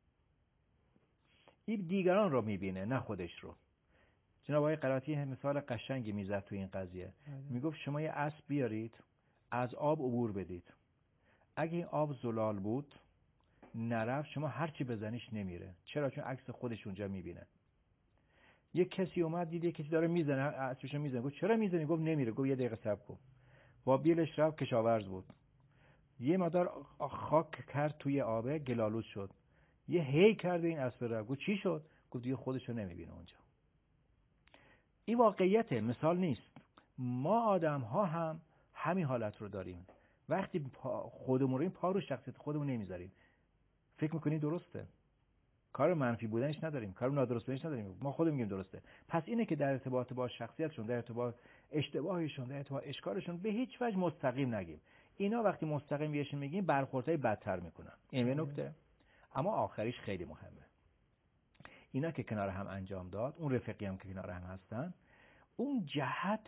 این دیگران رو میبینه نه خودش رو. جناب آقای قراتی مثال قشنگی میزد تو این قضیه. میگفت شما یه اسب بیارید، از آب عبور بدید. اگه این آب زلال بود، نرفت، شما هرچی بزنیش نمیره. چرا؟ چون عکس خودش اونجا میبینه. یه کسی اومد دید یه کسی داره میزنه، اسبشو میزنه. گفت چرا میزنی؟ گفت نمیره. گفت یه دقیقه صبر کن. با بیلش رفت، کشاورز بود. یه مقدار خاک کرد توی آبه، گلالود شد. یه هی کرد این اسب رو. گفت چی شد؟ گفت دیگه خودشو نمیبینه اونجا. این واقعیته، مثال نیست. ما آدم ها هم همین حالت رو داریم. وقتی خودمون رو این پا رو شخصیت خودمون نمیذاریم، فکر میکنیم درسته. کار منفی بودنش نداریم، کار نادرست بودنش نداریم، ما خودمون میگیم درسته. پس اینه که در ارتباط با شخصیتشون، در ارتباط اشتباهشون، در ارتباط اشکالشون به هیچ وجه مستقیم نگیم. اینا وقتی مستقیم بهشون میگیم برخوردهای بدتر میکنن. این یه نکته. اما آخریش خیلی مهمه. اینا که کنار هم انجام داد، اون رفیقی هم که کنار هم هستن، اون جهت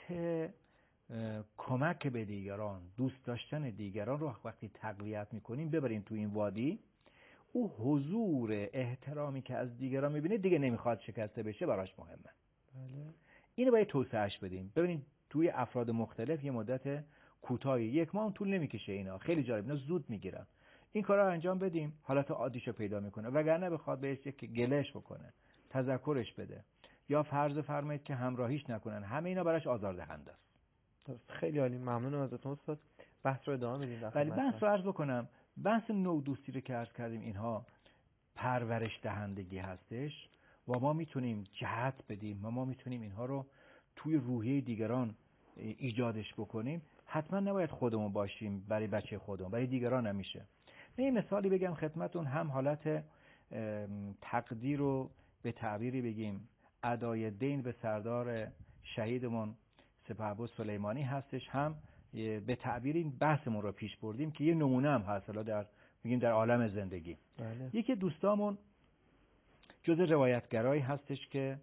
کمک به دیگران، دوست داشتن دیگران رو وقتی تقویت میکنیم، ببریم تو این وادی، او حضور احترامی که از دیگران میبینه دیگه نمیخواد شکسته بشه، براش مهمه. بله. اینو باید توسعهش بدیم. ببینید توی افراد مختلف یه مدت کوتاهی، یک ماه طول نمیکشه. اینا خیلی جالب، اینا زود میگیرن. این کارا رو انجام بدیم، حالت عادیشو پیدا میکنه. وگرنه بخواد بهش یک گلش بکنه، تذکرش بده، یا فرض فرمایید که همراهیش نکنن، همه اینا براش آزاردهنده است. خیلی عالی، ممنون ازتون استاد. بحث رو ادامه میدیم. ولی بحث رو عرض بکنم، بحث نوع دوستی رو که عرض کردیم، اینها پرورش دهندگی هستش و ما میتونیم جهت بدیم و ما میتونیم اینها رو توی روحیه دیگران ایجادش بکنیم. حتما نباید خودمون باشیم برای بچه خودمون، برای دیگران نمیشه. من یه مثالی بگم خدمتون، هم حالت تقدیر رو به تعبیری بگیم ادای دین به سردار شهیدمون سپهبد سلیمانی هستش، هم به تعبیر این بحثمون رو پیش بردیم که یه نمونه هم هست در بگیم در عالم زندگی. بله. یکی دوستامون جز روایتگرایی هستش که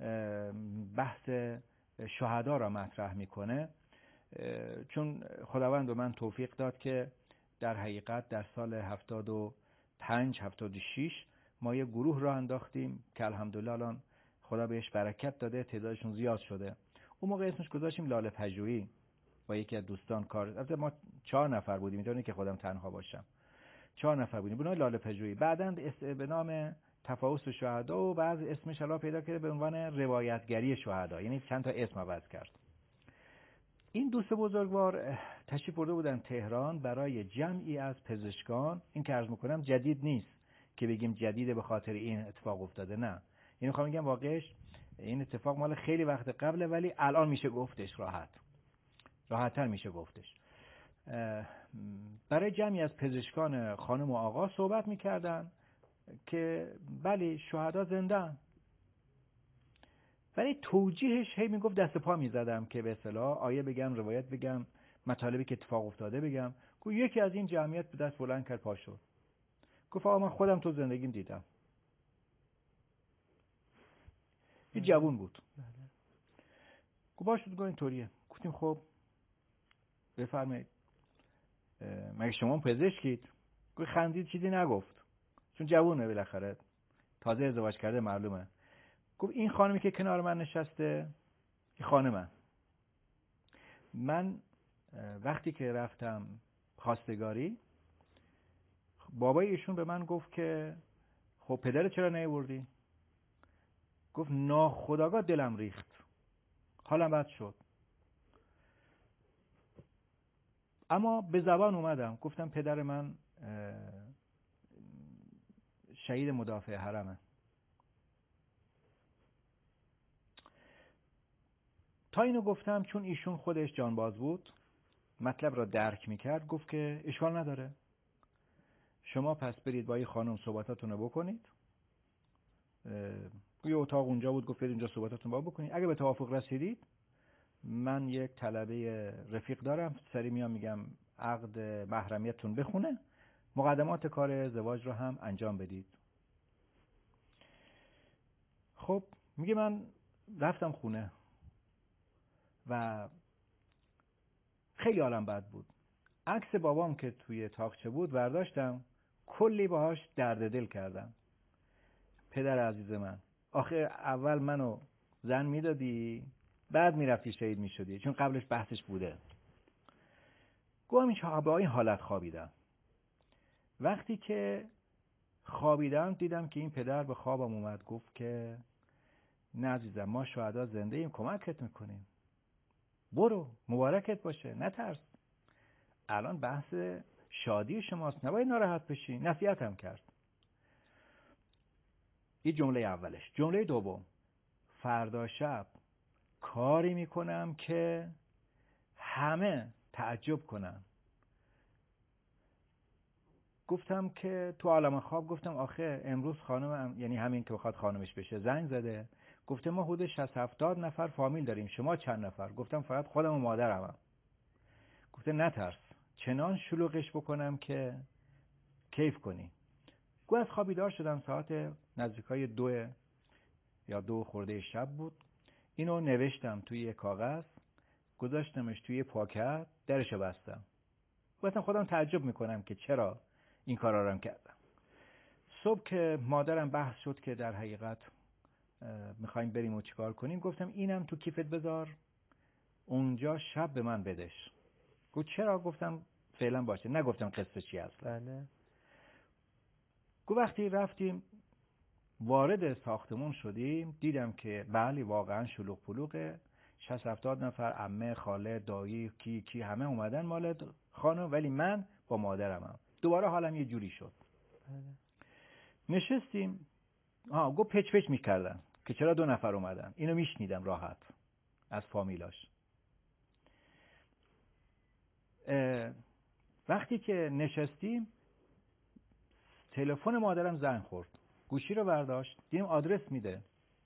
بحث شهدا را مطرح میکنه، چون خداوند به من توفیق داد که در حقیقت در سال هفتاد و پنج هفتاد و شش ما یه گروه را انداختیم که الحمدلله الان خدا بهش برکت داده، تعدادشون زیاد شده. اون موقع اسمش گذاشتیم لاله پژوهی. با یکی از دوستان کار، البته ما چهار نفر بودیم، میتونه که خودم تنها باشم. چهار نفر بودیم. به نام لاله پژوهی. بعداً به نام تفاوض شهدا و بعض اسمش الان پیدا کرده به عنوان روایتگری شهدا، یعنی چند تا اسم عوض کرد. این دوست بزرگوار تشریف برده بودن تهران برای جمعی از پزشکان. این که عرض میکنم جدید نیست که بگیم جدیده به خاطر این اتفاق افتاده، نه. این میخوام بگم واقعش این اتفاق مال خیلی وقت قبله، ولی الان میشه گفتش راحت. راحت‌تر میشه گفتش. برای جمعی از پزشکان خانم و آقا صحبت میکردن که بله شهدا زنده‌اند، ولی توجیهش هی میگفت دست پا میزدم که به اصطلاح آیه بگم، روایت بگم، مطالبی که اتفاق افتاده بگم. گفت یکی از این جمعیت به دست بلند کرد، پا شد، گفت آقا من خودم تو زندگیم دیدم. یه جوون بود. گفت باشه گفت اینطوریه. گفتیم خب بفرمایید مگه شما پزشکید؟ گفت خندید، چیزی نگفت چون جوونه، بالاخره تازه ازدواج کرده معلومه. گفت این خانمی که کنار من نشسته این خانه من من وقتی که رفتم خواستگاری، بابای ایشون به من گفت که خب پدرت چرا نیاوردی؟ گفت ناخودآگاه دلم ریخت، حالم بد شد، اما به زبان اومدم گفتم پدر من شهید مدافع حرمه. تا اینو گفتم چون ایشون خودش جانباز بود، مطلب را درک میکرد، گفت که اشکال نداره، شما پس برید با این خانم صحبتاتون رو بکنید. یه اتاق اونجا بود، گفت برید اونجا صحبتاتون رو بکنید، اگه به توافق رسیدید من یک طلبه رفیق دارم، سری میام میگم عقد محرمیتتون بخونه، مقدمات کار ازدواج رو هم انجام بدید. خب میگه من رفتم خونه و خیلی حالم بد بود. عکس بابام که توی تاقچه بود برداشتم، کلی باهاش درد دل کردم. پدر عزیز من، آخه اول منو زن میدادی بعد میرفتی شهید میشدی، چون قبلش بحثش بوده. گفتم این با این حالت خوابیدم. وقتی که خوابیدم دیدم که این پدر به خوابم اومد، گفت که نه عزیزم، ما شهدا زنده ایم، کمکت میکنیم، برو مبارکت باشه، نترس. الان بحث شادی شماست، نباید ناراحت بشی. نصیحت هم کرد. این جمله اولش. جمله دوم، فردا شب کاری میکنم که همه تعجب کنن. گفتم که تو عالم خواب گفتم آخه امروز خانم، یعنی همین که بخواد خانمش بشه، زنگ زده گفته ما حدود شصت هفتاد نفر فامیل داریم، شما چند نفر؟ گفتم فقط خودم و مادرمم. گفته نترس، چنان شلوغش بکنم که کیف کنی. گو از خوابی دار شدم، ساعت نزدیکای دو یا دو خورده شب بود. اینو نوشتم توی یه کاغذ، گذاشتمش توی پاکت، درشو بستم. گفتم خودم تعجب میکنم که چرا این کارا رو کردم. صبح که مادرم بحث شد که در حقیقت میخوایم بریم و چیکار کنیم، گفتم اینم تو کیفت بذار، اونجا شب به من بدش. گفت چرا؟ گفتم فعلا باشه. نگفتم قصه چی هست. بله. گفت وقتی رفتیم وارد ساختمون شدیم، دیدم که بله واقعا شلوغ پلوغه، شصت هفتاد نفر، عمه، خاله، دایی، کی کی همه اومدن مال خانم، ولی من با مادرمم. دوباره حالم یه جوری شد. بله. نشستیم. ها گفت پچ پچ میکردن که چرا دو نفر اومدن. اینو میشنیدم راحت از فامیلاش. وقتی که نشستیم تلفن مادرم زنگ خورد. گوشی رو برداشت، دیدیم آدرس میده.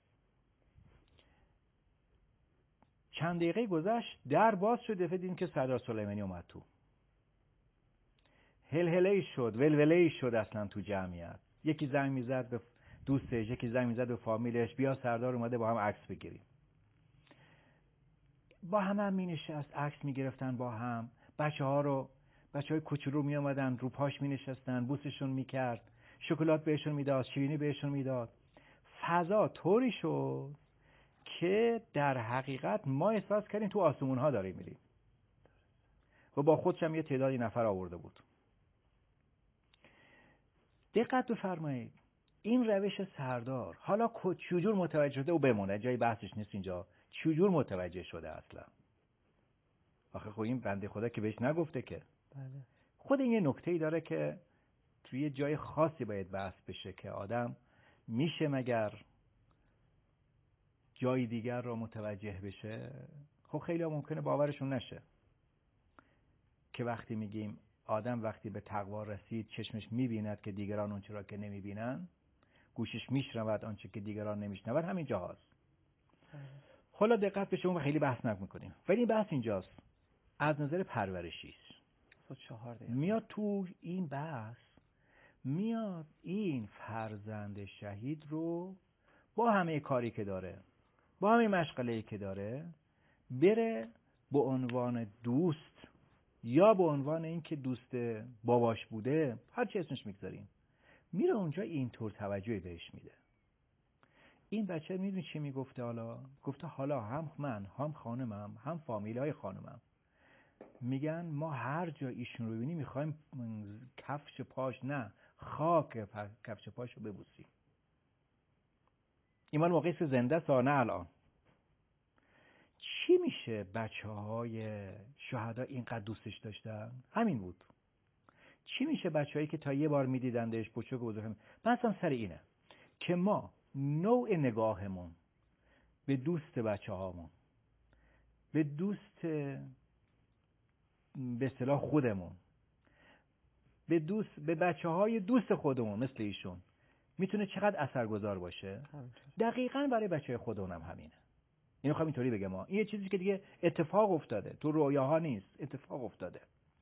چند دقیقه گذشت، در باز شد، دفعه دیدیم که سردار سلیمانی اومد تو. هلهله شد، ولوله شد اصلا تو جمعیت. یکی زنگ میزد به دوستش، یکی زنگ میزد به فامیلش، بیا سردار اومده با هم عکس بگیریم. با هم هم می نشست، عکس می گرفتن با هم. بچه ها رو، بچه های کوچولو می آمدن رو پاش می نشستن، بوسشون می کرد، شکلات بهشون میداد، شیرینی بهشون میداد. فضا طوری شد که در حقیقت ما احساس کردیم تو آسمون ها داریم میریم. و با خودش هم یه تعدادی نفر آورده بود. دقت بفرمایید، این روش سردار حالا چجور متوجه شده و بمونه، جای بحثش نیست اینجا، چجور متوجه شده اصلا؟ آخه خب این بنده خدا که بهش نگفته که. بله. خود این یه نکته‌ای داره که توی یه جای خاصی باید بحث بشه که آدم میشه مگر جای دیگر رو متوجه بشه. خب خیلی ها ممکنه باورشون نشه که وقتی میگیم آدم وقتی به تقوا رسید چشمش میبیند که دیگران اونچه را که نمیبینن، گوشش میشنود آنچه که دیگران نمیشنود، همین جاست. حالا دقت بشه، اون خیلی بحث نمیکنیم، ولی این بحث اینجاست از نظر پرورشی است. میاد تو این بحث، میاد این فرزند شهید رو با همه کاری که داره، با همه مشغله‌ای که داره، بره به عنوان دوست یا به عنوان این که دوست باباش بوده، هر چی اسمش میگذاریم، میره اونجا اینطور توجهی بهش میده. این بچه میدونی چی میگفته؟ حالا گفته حالا هم من، هم خانمم، هم فامیلای خانمم میگن ما هر جا ایشون رو ببینیم میخوایم کفش پاش، نه خاک کفش پاش رو ببوسیم. این مال موقعی که زنده است، نه الان. چی میشه بچه های شهدا اینقدر دوستش داشتن؟ همین بود. چی میشه بچه هایی که تا یه بار میدیدندش بچه که بزرگ هم؟ مثلا سر اینه که ما نوع نگاهمون به دوست بچه هامون، به دوست به اصطلاح خودمون، به دوست به بچه های دوست خودمون مثل ایشون میتونه چقدر اثرگذار باشه. دقیقاً برای بچه های خودمون هم همینه. اینو خواهم اینطوری بگم ما، این یه چیزی که دیگه اتفاق افتاده، تو رویاها نیست، اتفاق افتاده.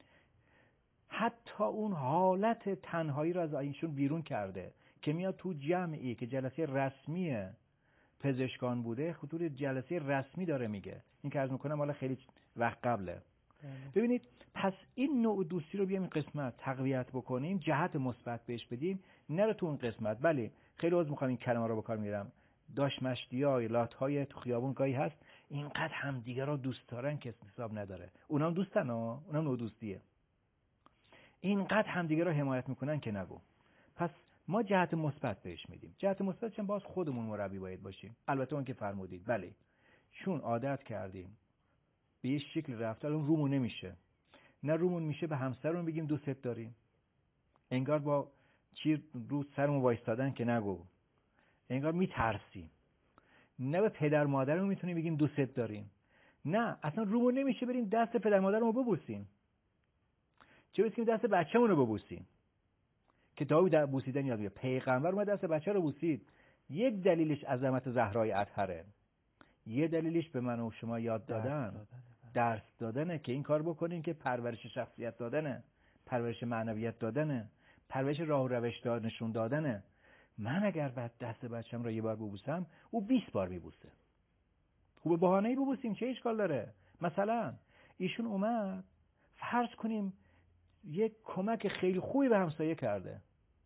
حتی اون حالت تنهایی رو از ایشون بیرون کرده که میاد تو جمعی که جلسه رسمی پزشکان بوده، خطور جلسه رسمی داره میگه. این که عرض میکنم حالا خیلی وقت قبله. ببینید، پس این نوع دوستی رو بیایم این قسمت تقویت بکنیم، جهت مثبت بهش بدیم، نره تو اون قسمت. بله خیلی از میخوام این کلمه رو به کار میارم، داش مشتیای لاتهای تو خیابون گاهی هست اینقدر هم دیگه رو دوست دارن که حساب نداره. اونام دوستن ها، اونام نوع دوستیه. اینقدر هم دیگه رو حمایت میکنن که نگو. پس ما جهت مثبت بهش میدیم. جهت مثبت چون باز خودمون مربی باید باشیم. البته اون که فرمودید بله، چون عادت کردیم به یه شکل رفتار، اون رومون نمیشه. نه رومون میشه به همسرمون بگیم دوست داریم، انگار با چی رو سرمون وایستادن که نگو، انگار میترسیم. نه به پدر مادرمون میتونیم بگیم دوست داریم، نه اصلا رومون نمیشه بریم دست پدر مادرمون رو ببوسیم، چه بسیم دست بچه‌مون رو ببوسیم که تا در بوسیدن یاد میاد. پیغمبر اومد دست بچه رو بوسید. یک دلیلش عظمت زهرای اطهره، یه دلیلش به من و شما یاد دادن، درس, درس دادنه که این کار بکنین، که پرورش شخصیت دادنه، پرورش معنویت دادنه، پرورش راه و روش داد نشون دادنه. من اگر بعد دست بچه‌م رو یه بار ببوسم، او بیست بار میبوسه. خوبه بهانه‌ای ببوسیم، چه اشکال داره؟ مثلا ایشون اومد، فرض کنیم یک کمک خیلی خوبی به همسایه کرده.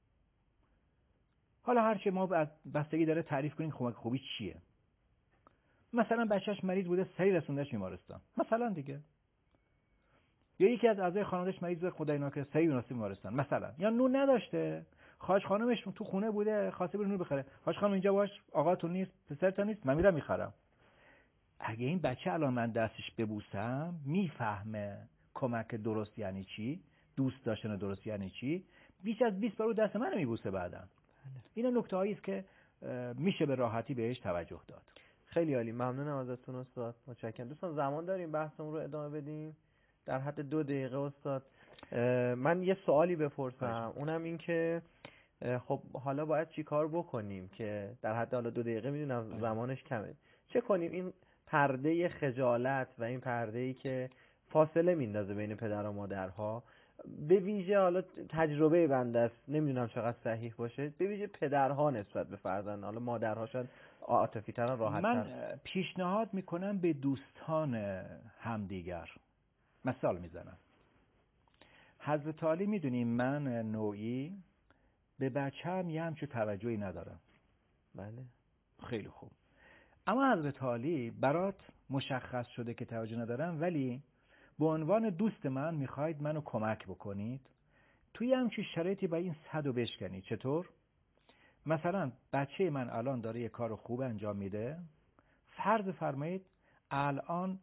حالا هرچه ما بستگی داره تعریف کنیم کمک خوبی چیه. مثلا بچهش مریض بوده، سریع رسوندش بیمارستان مثلا دیگه، یا یکی از اعضای خانواده‌اش مریض بوده، خدای ناکرده سریع رسوندش بیمارستان مثلا، یا نون نداشته، خواهش خانمش تو خونه بوده، خواسته بره نون بخره، خواهش خانم اینجا باش، آقاتون نیست، پسرتون نیست، من میرم میخرم. اگه این بچه الان من دستش ببوسم، میفهمه کمک درست یعنی چی، دوست داشتن درست یعنی چی، بیش از بیست بار دست منو میبوسه بعداً. اینا نکته‌هایی است که میشه به راحتی بهش توجه داد. خیلی عالی، ممنونم ازتون استاد، متشکرم. دوستان زمان داریم بحثمون رو ادامه بدیم؟ در حد دو دقیقه استاد. من یه سوالی بپرسم، اونم این که خب حالا باید چی کار بکنیم که در حد حالا دو دقیقه میدونم زمانش کمه، چه کنیم این پرده خجالت و این پرده‌ای که فاصله میندازه بین پدر و مادرها، به ویژه حالا تجربه بنده است، نمیدونم چقدر صحیح باشه، به ویژه پدرها نسبت به فرزند، حالا مادرها شاید عاطفی تر، راحت تر. من پیشنهاد میکنم به دوستان همدیگر. مثال میزنم، حضرت علی میدونیم من نوعی به بچه‌م یه همچون توجهی ندارم. بله خیلی خوب. اما حضرت علی برات مشخص شده که توجه ندارم، ولی به عنوان دوست من میخواید منو کمک بکنید توی همچین شرایطی با این صدو بشکنید. چطور؟ مثلا بچه من الان داره یه کار خوب انجام میده، فرض فرمایید الان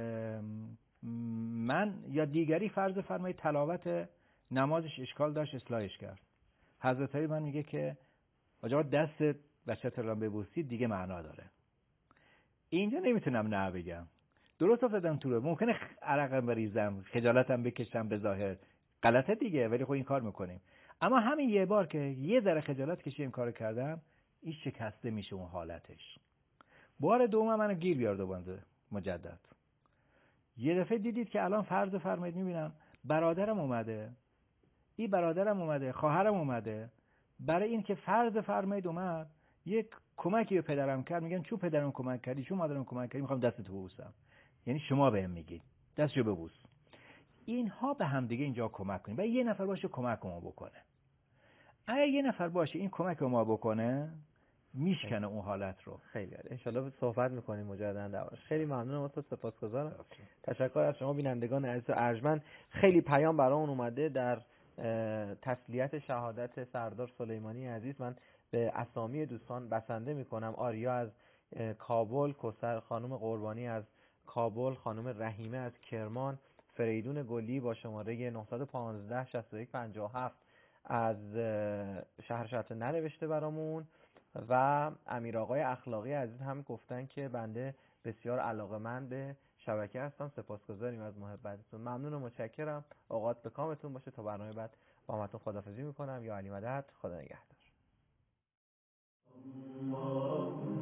من یا دیگری فرض فرمایید تلاوت نمازش اشکال داشت، اصلاحش کرد. حضرت علی من میگه که آقا دست بچه‌ت رو ببوسید دیگه معنا داره. اینجا نمیتونم نه بگم، درست افتادم تو رو، ممکنه عرقم بریزم، خجالتم بکشم به ظاهر، غلطه دیگه، ولی خب این کار میکنیم. اما همین یه بار که یه ذره خجالت کشیدم کارو کردم، این شکسته میشه اون حالتش. بار دوم منو گیر بیار دوباره مجدد. یه دفعه دیدید که الان فرض فرمایید میبینم برادرم اومده، این برادرم اومده، خواهرم اومده، برای این که فرض فرمایید اومد یک کمکی به پدرم کرد، میگن چون پدرم کمک کردی، چون مادرم کمک کردی، میخوام دستتو ببوسم. یعنی شما بهم میگید دستشو ببوس. اینها به هم دیگه اینجا کمک کنیم و یه نفر باشه کمک ما بکنه. اگه یه نفر باشه این کمک ما بکنه، میشکنه اون حالت رو. خیلی عالی، ان شاءالله صحبت میکنیم مجددا دربارش. خیلی ممنونم استاد، سپاسگزارم. تشکر از شما بینندگان عزیز ارجمند. خیلی پیام برامون اومده در تسلیت شهادت سردار سلیمانی عزیز. من به اسامی دوستان بسنده میکنم. آریا از کابل، کوثر خانم قربانی از کابل، خانم رحیمه از کرمان، فریدون گلی با شماره نه یک پنج شش یک پنج هفت از شهر شهر ننوشته برامون، و امیر آقای اخلاقی عزیز هم گفتن که بنده بسیار علاقه‌مند به شبکه هستم، سپاسگزاریم از محبتتون. ممنون و متشکرم. اوقات به کامتون باشه. تا برنامه بعد با همتون خداحافظی میکنم. یا علی مدد، خدا نگهدار.